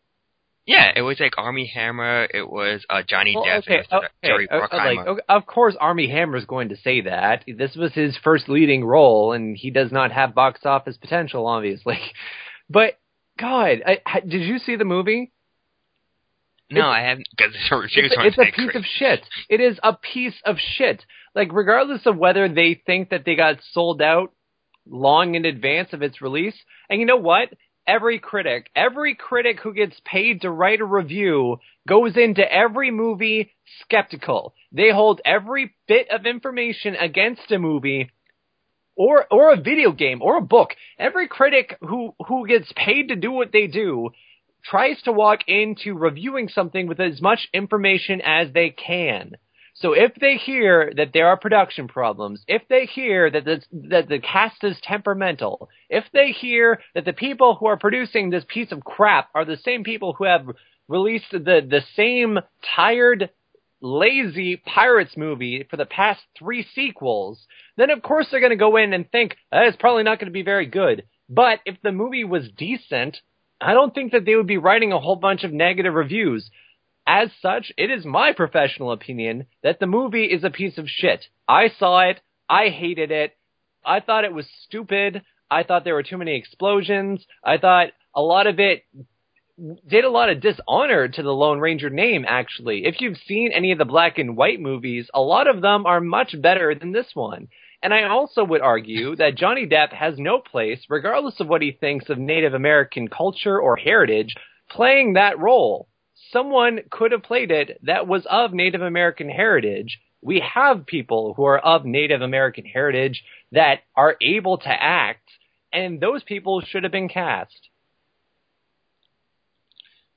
yeah, it was like Armie Hammer, it was uh, Johnny Well, Depp, okay, it was okay, Jerry uh, Bruckheimer. like, okay, of course, Armie Hammer is going to say that. This was his first leading role, and he does not have box office potential, obviously. But God, I, did you see the movie? No, it's, I haven't, because the reviews it's, weren't it's a that piece great. of shit. It is a piece of shit. Like, regardless of whether they think that they got sold out long in advance of its release, and you know what? Every critic, every critic who gets paid to write a review goes into every movie skeptical. They hold every bit of information against a movie or or a video game or a book. Every critic who, who gets paid to do what they do tries to walk into reviewing something with as much information as they can. So if they hear that there are production problems, if they hear that the, that the cast is temperamental, if they hear that the people who are producing this piece of crap are the same people who have released the, the same tired, lazy Pirates movie for the past three sequels, then of course they're going to go in and think, eh, it's probably not going to be very good. But if the movie was decent, I don't think that they would be writing a whole bunch of negative reviews. As such, it is my professional opinion that the movie is a piece of shit. I saw it. I hated it. I thought it was stupid. I thought there were too many explosions. I thought a lot of it did a lot of dishonor to the Lone Ranger name, actually. If you've seen any of the black and white movies, a lot of them are much better than this one. And I also would argue that Johnny Depp has no place, regardless of what he thinks of Native American culture or heritage, playing that role. Someone could have played it that was of Native American heritage. We have people who are of Native American heritage that are able to act, and those people should have been cast.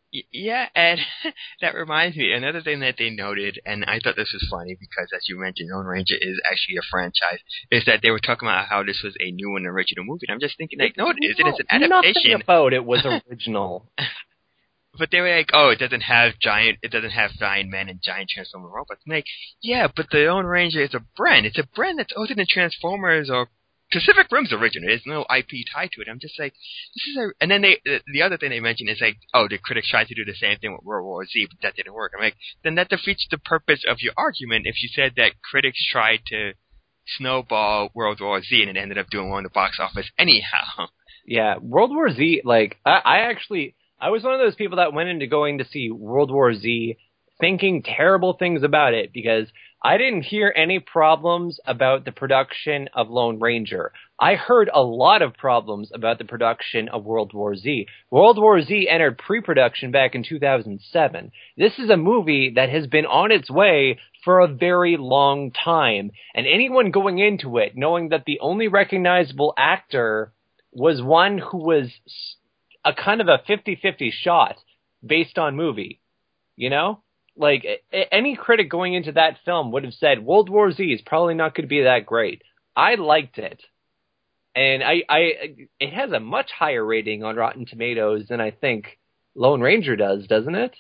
Y- Yeah, and that reminds me, another thing that they noted, and I thought this was funny because, as you mentioned, Lone Ranger is actually a franchise, is that they were talking about how this was a new and original movie. And I'm just thinking, like, no, it isn't. It's an adaptation. Nothing about it was original. But they were like, oh, it doesn't have giant, it doesn't have giant men and giant Transformer robots. I'm like, yeah, but the Lone Ranger is a brand. It's a brand that's older than Transformers or Pacific Rim's original. There's no I P tied to it. I'm just like, this is a. And then they, the other thing they mentioned is like, oh, the critics tried to do the same thing with World War Z, but that didn't work. I'm like, then that defeats the purpose of your argument if you said that critics tried to snowball World War Z and it ended up doing well in the box office anyhow. Yeah, World War Z, like, I, I actually, I was one of those people that went into going to see World War Z thinking terrible things about it because I didn't hear any problems about the production of Lone Ranger. I heard a lot of problems about the production of World War Z. World War Z entered pre-production back in two thousand seven. This is a movie that has been on its way for a very long time. And anyone going into it knowing that the only recognizable actor was one who was a kind of a fifty-fifty shot based on movie, you know? Like, any critic going into that film would have said, World War Z is probably not going to be that great. I liked it. And I, I, it has a much higher rating on Rotten Tomatoes than I think Lone Ranger does, doesn't it?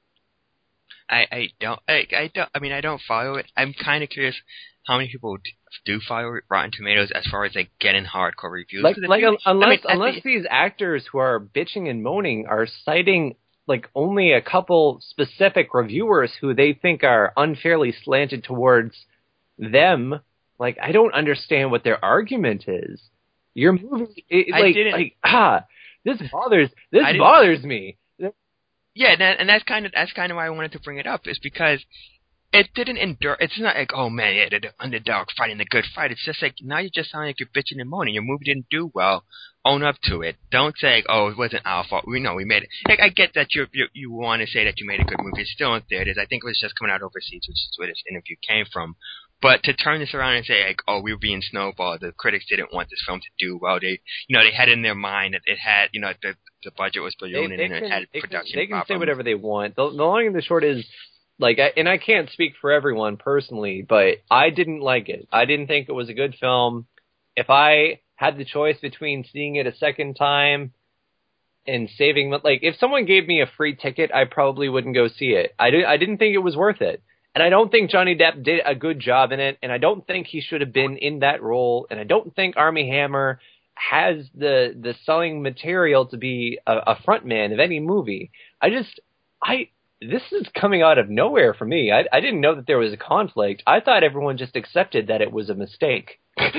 I, I don't, I, I don't, I mean, I don't follow it. I'm kind of curious how many people do follow Rotten Tomatoes as far as, like, getting hardcore reviews. Like, like few, unless, I mean, unless the, these actors who are bitching and moaning are citing like only a couple specific reviewers who they think are unfairly slanted towards them. Like, I don't understand what their argument is. Your movie, it, like, like, ah, this bothers, this bothers me. Yeah, that, and that's kind of that's kind of why I wanted to bring it up, is because it didn't endure. It's not like, oh man, yeah, the underdog fighting the good fight. It's just like, now you just sound like you're bitching and moaning. Your movie didn't do well. Own up to it. Don't say, like, oh, it wasn't our fault. We know we made it. Like, I get that you you you want to say that you made a good movie. It's still in theaters. I think it was just coming out overseas, which is where this interview came from. But to turn this around and say, like, oh, we were being snowballed. The critics didn't want this film to do well. They, you know, they had in their mind that it had, you know, the the budget was ballooning and it had production They can problems. say whatever they want. The, the long and the short is, like, I, and I can't speak for everyone personally, but I didn't like it. I didn't think it was a good film. If I had the choice between seeing it a second time and saving, like, if someone gave me a free ticket, I probably wouldn't go see it. I, did, I didn't think it was worth it. And I don't think Johnny Depp did a good job in it, and I don't think he should have been in that role, and I don't think Armie Hammer has the the selling material to be a, a front man of any movie. I just, I, this is coming out of nowhere for me. I, I didn't know that there was a conflict. I thought everyone just accepted that it was a mistake.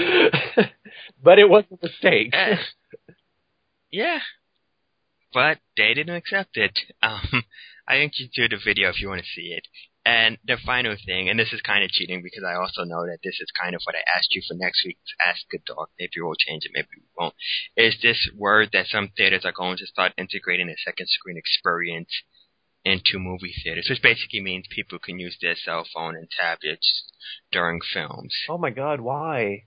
But it was a mistake. Uh, yeah. But they didn't accept it. Um, I think you do the video if you want to see it. And the final thing, and this is kind of cheating because I also know that this is kind of what I asked you for next week's Ask a Dog. Maybe we'll change it, maybe we won't. Is this word that some theaters are going to start integrating a second screen experience into movie theaters, which basically means people can use their cell phone and tablets during films. Oh my God, why?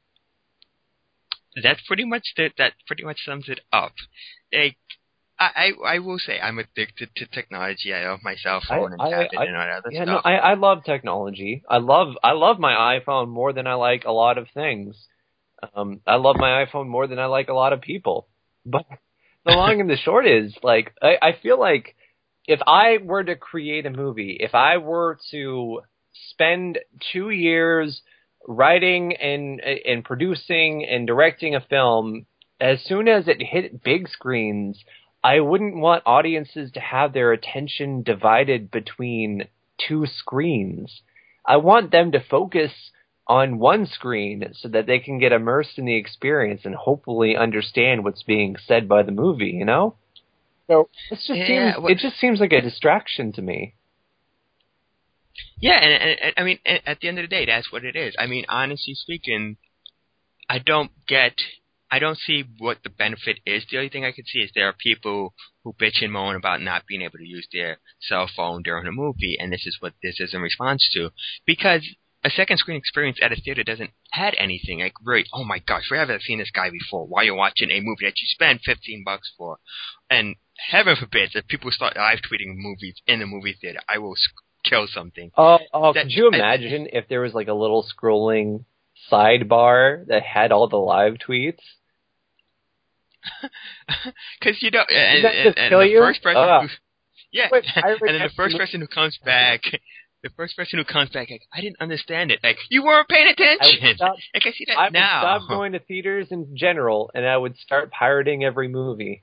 That's pretty much the, that pretty much sums it up. Like, I, I, I will say I'm addicted to technology. I love my cell phone and I, tablet I, and all that other yeah, stuff. No, I, I love technology. I love I love my iPhone more than I like a lot of things. Um, I love my iPhone more than I like a lot of people. But the long and the short is, like, I, I feel like if I were to create a movie, if I were to spend two years writing and and producing and directing a film, as soon as it hit big screens, I wouldn't want audiences to have their attention divided between two screens. I want them to focus on one screen so that they can get immersed in the experience and hopefully understand what's being said by the movie, you know? So it just yeah, seems well, it just seems like a distraction to me. Yeah, and, and, and I mean, at the end of the day, that's what it is. I mean, honestly speaking, I don't get, I don't see what the benefit is. The only thing I can see is there are people who bitch and moan about not being able to use their cell phone during a movie, and this is what this is in response to. Because a second screen experience at a theater doesn't add anything. Like, really, oh my gosh, we haven't seen this guy before. Why are you watching a movie that you spend fifteen bucks for? And heaven forbid, if people start live tweeting movies in the movie theater, I will kill something. Oh, oh that, could you imagine I, if there was like a little scrolling sidebar that had all the live tweets? Because you don't, and, that and, just and kill the you? first person, uh, who, yeah, Wait, and then the first person who comes back, the first person who comes back, like, I didn't understand it. Like, you weren't paying attention. I stop, like, I see that I now. I would stop going to theaters in general, and I would start pirating every movie.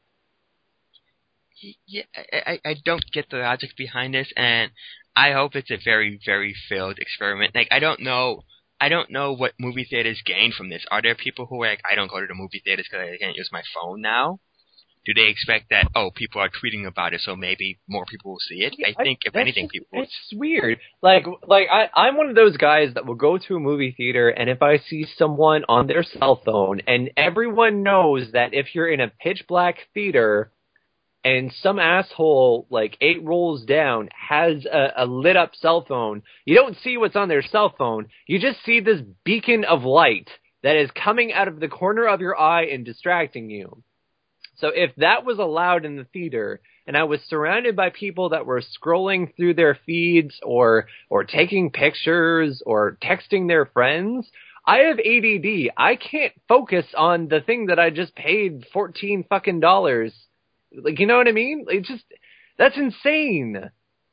Yeah, I, I don't get the logic behind this, and I hope it's a very, very failed experiment. Like, I don't know, I don't know what movie theaters gain from this. Are there people who are like, I don't go to the movie theaters because I can't use my phone now? Do they expect that, oh, people are tweeting about it, so maybe more people will see it? Yeah, I think, I, if anything, just, people... It's weird. Like, like I, I'm one of those guys that will go to a movie theater, and if I see someone on their cell phone, and everyone knows that if you're in a pitch-black theater, and some asshole, like, eight rows down, has a, a lit-up cell phone, you don't see what's on their cell phone. You just see this beacon of light that is coming out of the corner of your eye and distracting you. So if that was allowed in the theater, and I was surrounded by people that were scrolling through their feeds or or taking pictures or texting their friends, I have A D D. I can't focus on the thing that I just paid fourteen fucking dollars. Like, you know what I mean? It just, that's insane.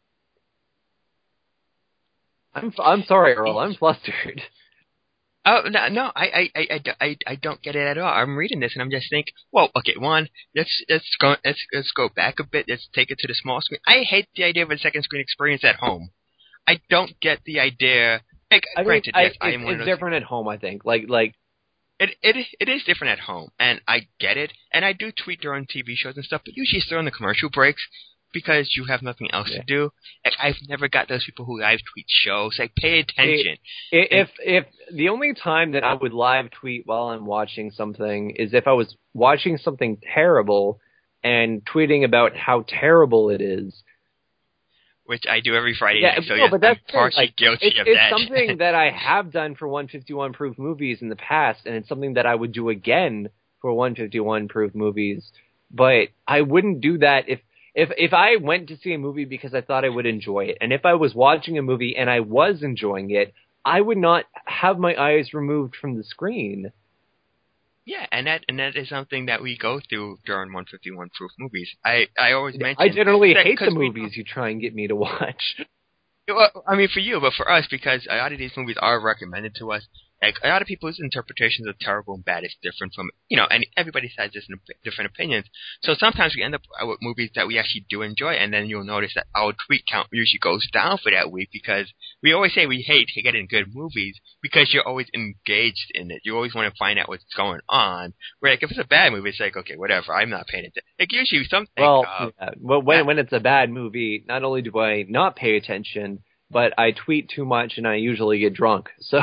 I'm I'm sorry, Earl. I'm flustered. Oh no, no, I, I, I, I, I don't get it at all. I'm reading this and I'm just thinking, well, okay, one, let's let's go let's let's go back a bit. Let's take it to the small screen. I hate the idea of a second screen experience at home. I don't get the idea. Like, I mean, granted, I, yes, I it's, am one it's of those different at home. I think, like like. It it it is different at home, and I get it, and I do tweet during T V shows and stuff, but usually it's during the commercial breaks because you have nothing else yeah. to do. Like, I've never got those people who live tweet shows. Like, pay attention. It, if if the only time that I would live tweet while I'm watching something is if I was watching something terrible and tweeting about how terrible it is. Which I do every Friday yeah, night, so no, yes, but that's I'm partially like, guilty it's, of it's that. It's something that I have done for one fifty-one proof movies in the past, and it's something that I would do again for one fifty-one proof movies. But I wouldn't do that if, if, if I went to see a movie because I thought I would enjoy it, and if I was watching a movie and I was enjoying it, I would not have my eyes removed from the screen. Yeah, and that and that is something that we go through during one fifty-one proof movies. I, I always mention I generally that hate the we, movies you try and get me to watch. Well, I mean, for you, but for us, because a lot of these movies are recommended to us. Like, a lot of people's interpretations of terrible and bad is different from, you know, and everybody has this different opinions. So sometimes we end up with movies that we actually do enjoy, and then you'll notice that our tweet count usually goes down for that week because we always say we hate to get in good movies because you're always engaged in it. You always want to find out what's going on. Where, like, if it's a bad movie, it's like, okay, whatever, I'm not paying attention. Like, usually something... Well, uh, yeah. well when, when it's a bad movie, not only do I not pay attention, but I tweet too much and I usually get drunk. So...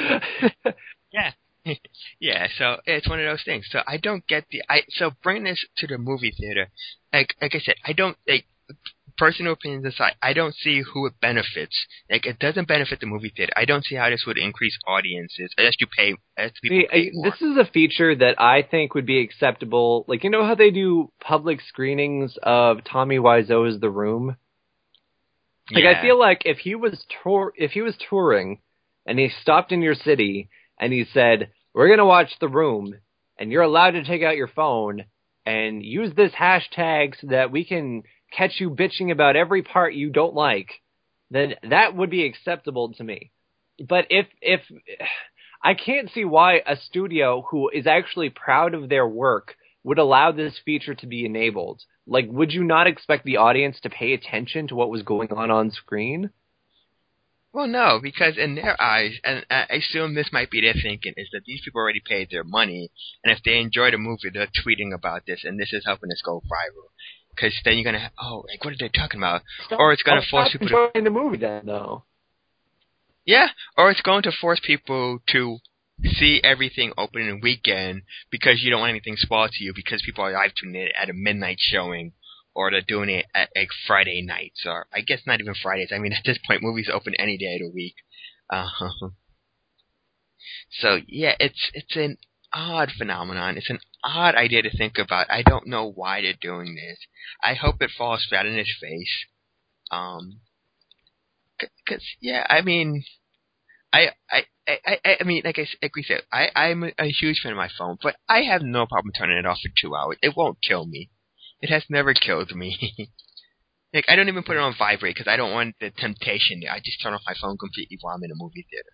Yeah, yeah. So it's one of those things. So I don't get the. I so bring this to the movie theater. Like like I said, I don't like personal opinions aside. I don't see who it benefits. Like, it doesn't benefit the movie theater. I don't see how this would increase audiences unless you pay. Unless people see, pay more. This is a feature that I think would be acceptable. Like, you know how they do public screenings of Tommy Wiseau's The Room. Like, yeah. I feel like if he was tour if he was touring and he stopped in your city. And he said, we're going to watch The Room, and you're allowed to take out your phone and use this hashtag so that we can catch you bitching about every part you don't like, then that would be acceptable to me. But if, if, I can't see why a studio who is actually proud of their work would allow this feature to be enabled. Like, would you not expect the audience to pay attention to what was going on on screen? Well, no, because in their eyes, and I assume this might be their thinking, is that these people already paid their money, and if they enjoy the movie, they're tweeting about this, and this is helping us go viral. Because then you're gonna, oh, like, what are they talking about? Stop, or it's gonna stop force people to to the movie then, though. Yeah, or it's going to force people to see everything opening weekend because you don't want anything spoiled to you because people are live tuning it at a midnight showing. Or they're doing it at, like, Friday nights, or I guess not even Fridays. I mean, at this point, movies open any day of the week. Uh, so, yeah, it's it's an odd phenomenon. It's an odd idea to think about. I don't know why they're doing this. I hope it falls flat in his face. Um, cause, yeah, I mean, I, I, I, I, I mean, like I, like we said, I, I'm a, a huge fan of my phone, but I have no problem turning it off for two hours. It won't kill me. It has never killed me. Like, I don't even put it on vibrate because I don't want the temptation there. I just turn off my phone completely while I'm in a movie theater.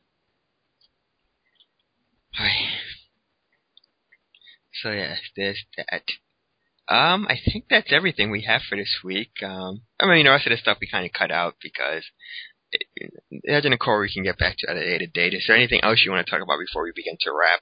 Alright. So yeah, there's that. Um, I think that's everything we have for this week. Um, I mean, the rest of the stuff we kind of cut out because it, it has a core we can get back to at a later date. Is there anything else you want to talk about before we begin to wrap?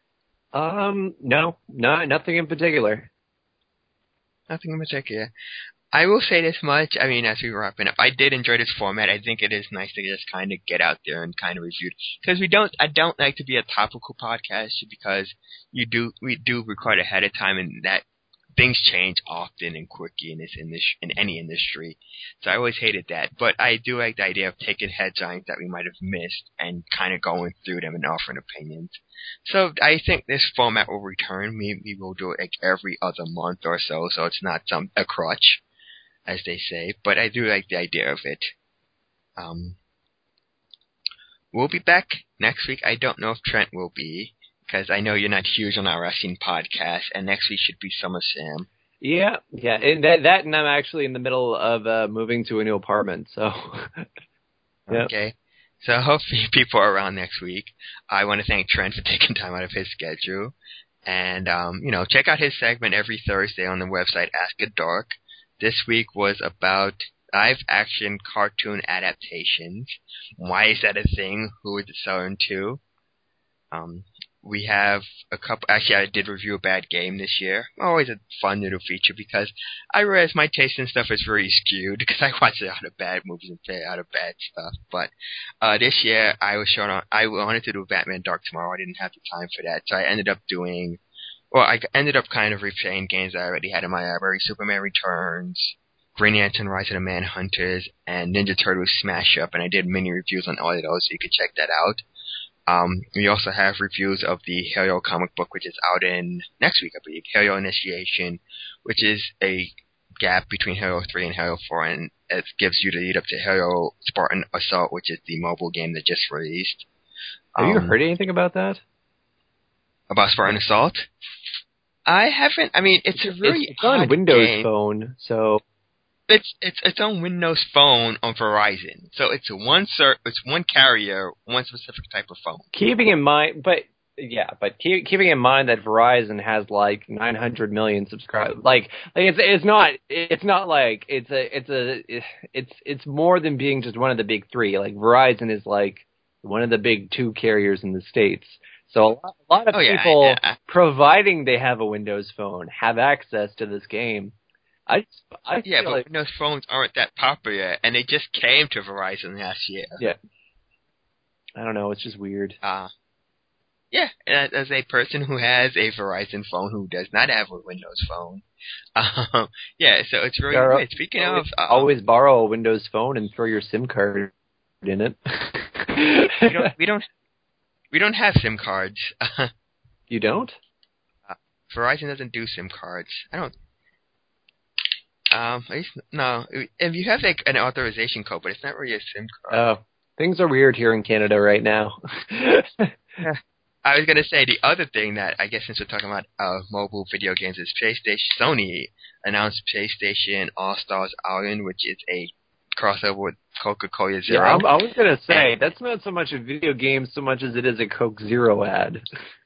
Um, no, no, nothing in particular. Nothing in particular. I will say this much, I mean, as we were wrapping up, I did enjoy this format. I think it is nice to just kind of get out there and kind of review it. Because we don't, I don't like to be a topical podcast because you do, we do record ahead of time and that things change often and quickly in this, in this, in any industry. So I always hated that. But I do like the idea of taking headlines that we might have missed and kind of going through them and offering opinions. So I think this format will return. Maybe we'll do it like every other month or so, so it's not some, a crutch, as they say, but I do like the idea of it. Um, we'll be back next week. I don't know if Trent will be, because I know you're not huge on our wrestling podcast, and next week should be SummerSlam. Yeah, yeah, and that, that and I'm actually in the middle of uh, moving to a new apartment, so. Yep. Okay, so hopefully people are around next week. I want to thank Trent for taking time out of his schedule, and, um, you know, check out his segment every Thursday on the website Ask a Dork. This week was about live-action cartoon adaptations. Why is that a thing? Who is it selling to? Um, we have a couple. Actually, I did review a bad game this year. Always a fun little feature because I realize my taste in stuff is very skewed because I watch a lot of bad movies and play a lot of bad stuff. But uh, this year, I was showing on. I wanted to do Batman Dark Tomorrow. I didn't have the time for that, so I ended up doing. Well, I ended up kind of replaying games I already had in my library. Superman Returns, Green Lantern Rise of the Manhunters, and Ninja Turtles Smash Up, and I did mini reviews on all of those, so you can check that out. Um, we also have reviews of the Helio comic book, which is out in next week, I believe. Helio Initiation, which is a gap between Helio three and Helio four, and it gives you the lead up to Helio Spartan Assault, which is the mobile game that just released. Have um, you heard anything about that? About Spartan Assault? I haven't. I mean, it's a really it's, it's on odd Windows game. Phone, so It's it's it's on Windows Phone on Verizon. So it's one ser- it's one carrier, one specific type of phone. Keeping in mind, but yeah, but keep, keeping in mind that Verizon has like nine hundred million subscribers. Like, like it's it's not it's not like it's a it's a it's it's more than being just one of the big three. Like Verizon is like one of the big two carriers in the States. So a lot, a lot of oh, yeah, people, yeah. providing they have a Windows Phone, have access to this game. I, I yeah, feel but like, Windows phones aren't that popular, and they just came to Verizon last year. Yeah. I don't know. It's just weird. Uh, yeah, as a person who has a Verizon phone who does not have a Windows phone, um, yeah, so it's really Are, weird. Speaking always, of, um, always borrow a Windows Phone and throw your SIM card in it. we don't, we don't, we don't have SIM cards. You don't? Uh, Verizon doesn't do SIM cards. I don't. Um, at least, no. If you have like an authorization code, but it's not really a SIM card. Oh, things are weird here in Canada right now. Yeah. I was gonna say the other thing that I guess since we're talking about uh, mobile video games is PlayStation. Sony announced PlayStation All Stars Island, which is a crossover with Coca-Cola Zero. Yeah, I, I was gonna say and, that's not so much a video game so much as it is a Coke Zero ad.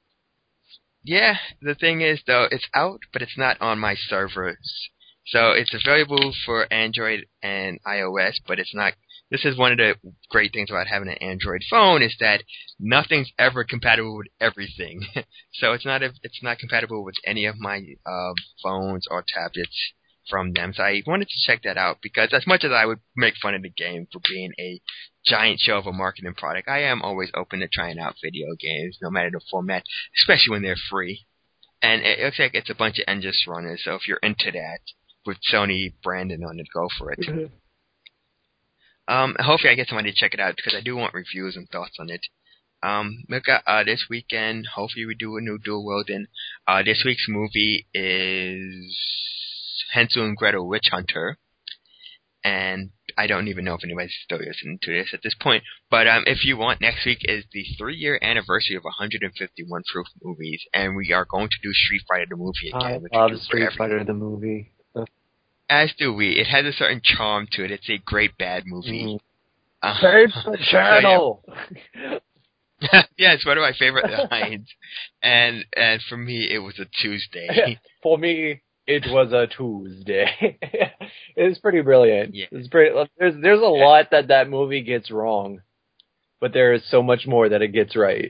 Yeah, the thing is though, it's out, but it's not on my servers. So it's available for Android and iOS, but it's not. This is one of the great things about having an Android phone is that nothing's ever compatible with everything. So it's not a, it's not compatible with any of my uh, phones or tablets from them. So I wanted to check that out because as much as I would make fun of the game for being a giant show of a marketing product, I am always open to trying out video games, no matter the format, especially when they're free. And it looks like it's a bunch of endless runners. So if you're into that, with Sony branding on it, go for it. Mm-hmm. Um, hopefully I get somebody to check it out because I do want reviews and thoughts on it. Um, look at uh, this weekend. Hopefully, we do a new Dual Wielding. Uh, this week's movie is Hansel and Gretel Witch Hunter, and I don't even know if anybody's still listening to this at this point. But um, if you want, next week is the three-year anniversary of one hundred fifty-one Proof movies, and we are going to do Street Fighter the movie again. I love Street Fighter the movie. As do we. It has a certain charm to it. It's a great bad movie. Mm. Uh, Change the channel. So, yeah. yeah, it's one of my favorite lines. And and for me, it was a Tuesday. For me, it was a Tuesday. It's pretty brilliant. Yeah. It's pretty. There's there's a lot that that movie gets wrong, but there is so much more that it gets right.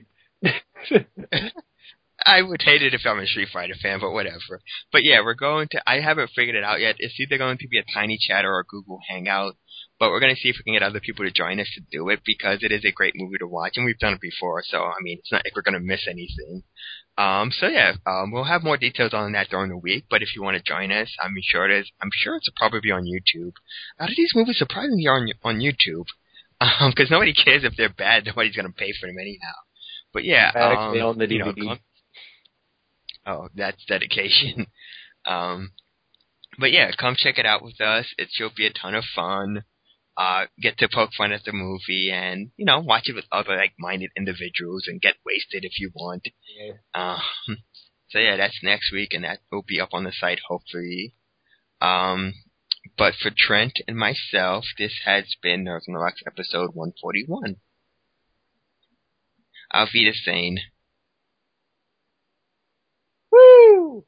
I would hate it if I'm a Street Fighter fan, but whatever. But yeah, we're going to. I haven't figured it out yet. It's either going to be a Tiny Chat or a Google Hangout. But we're going to see if we can get other people to join us to do it, because it is a great movie to watch, and we've done it before, so, I mean, it's not like we're going to miss anything. Um, so yeah, um, we'll have more details on that during the week, but if you want to join us, I'm sure it is, I'm sure it's probably on YouTube. A lot of these movies surprisingly are on, on YouTube, um, because nobody cares if they're bad, nobody's going to pay for them anyhow. But yeah, um, they own the D V D. You know, oh, that's dedication. um, but yeah, come check it out with us. It should be a ton of fun. Uh, get to poke fun at the movie and, you know, watch it with other like-minded individuals and get wasted if you want. Yeah. Um, so yeah, that's next week, and that will be up on the site hopefully. Um, but for Trent and myself, this has been Nerds on the Rocks episode one forty-one. Auf Wiedersehen. Woo!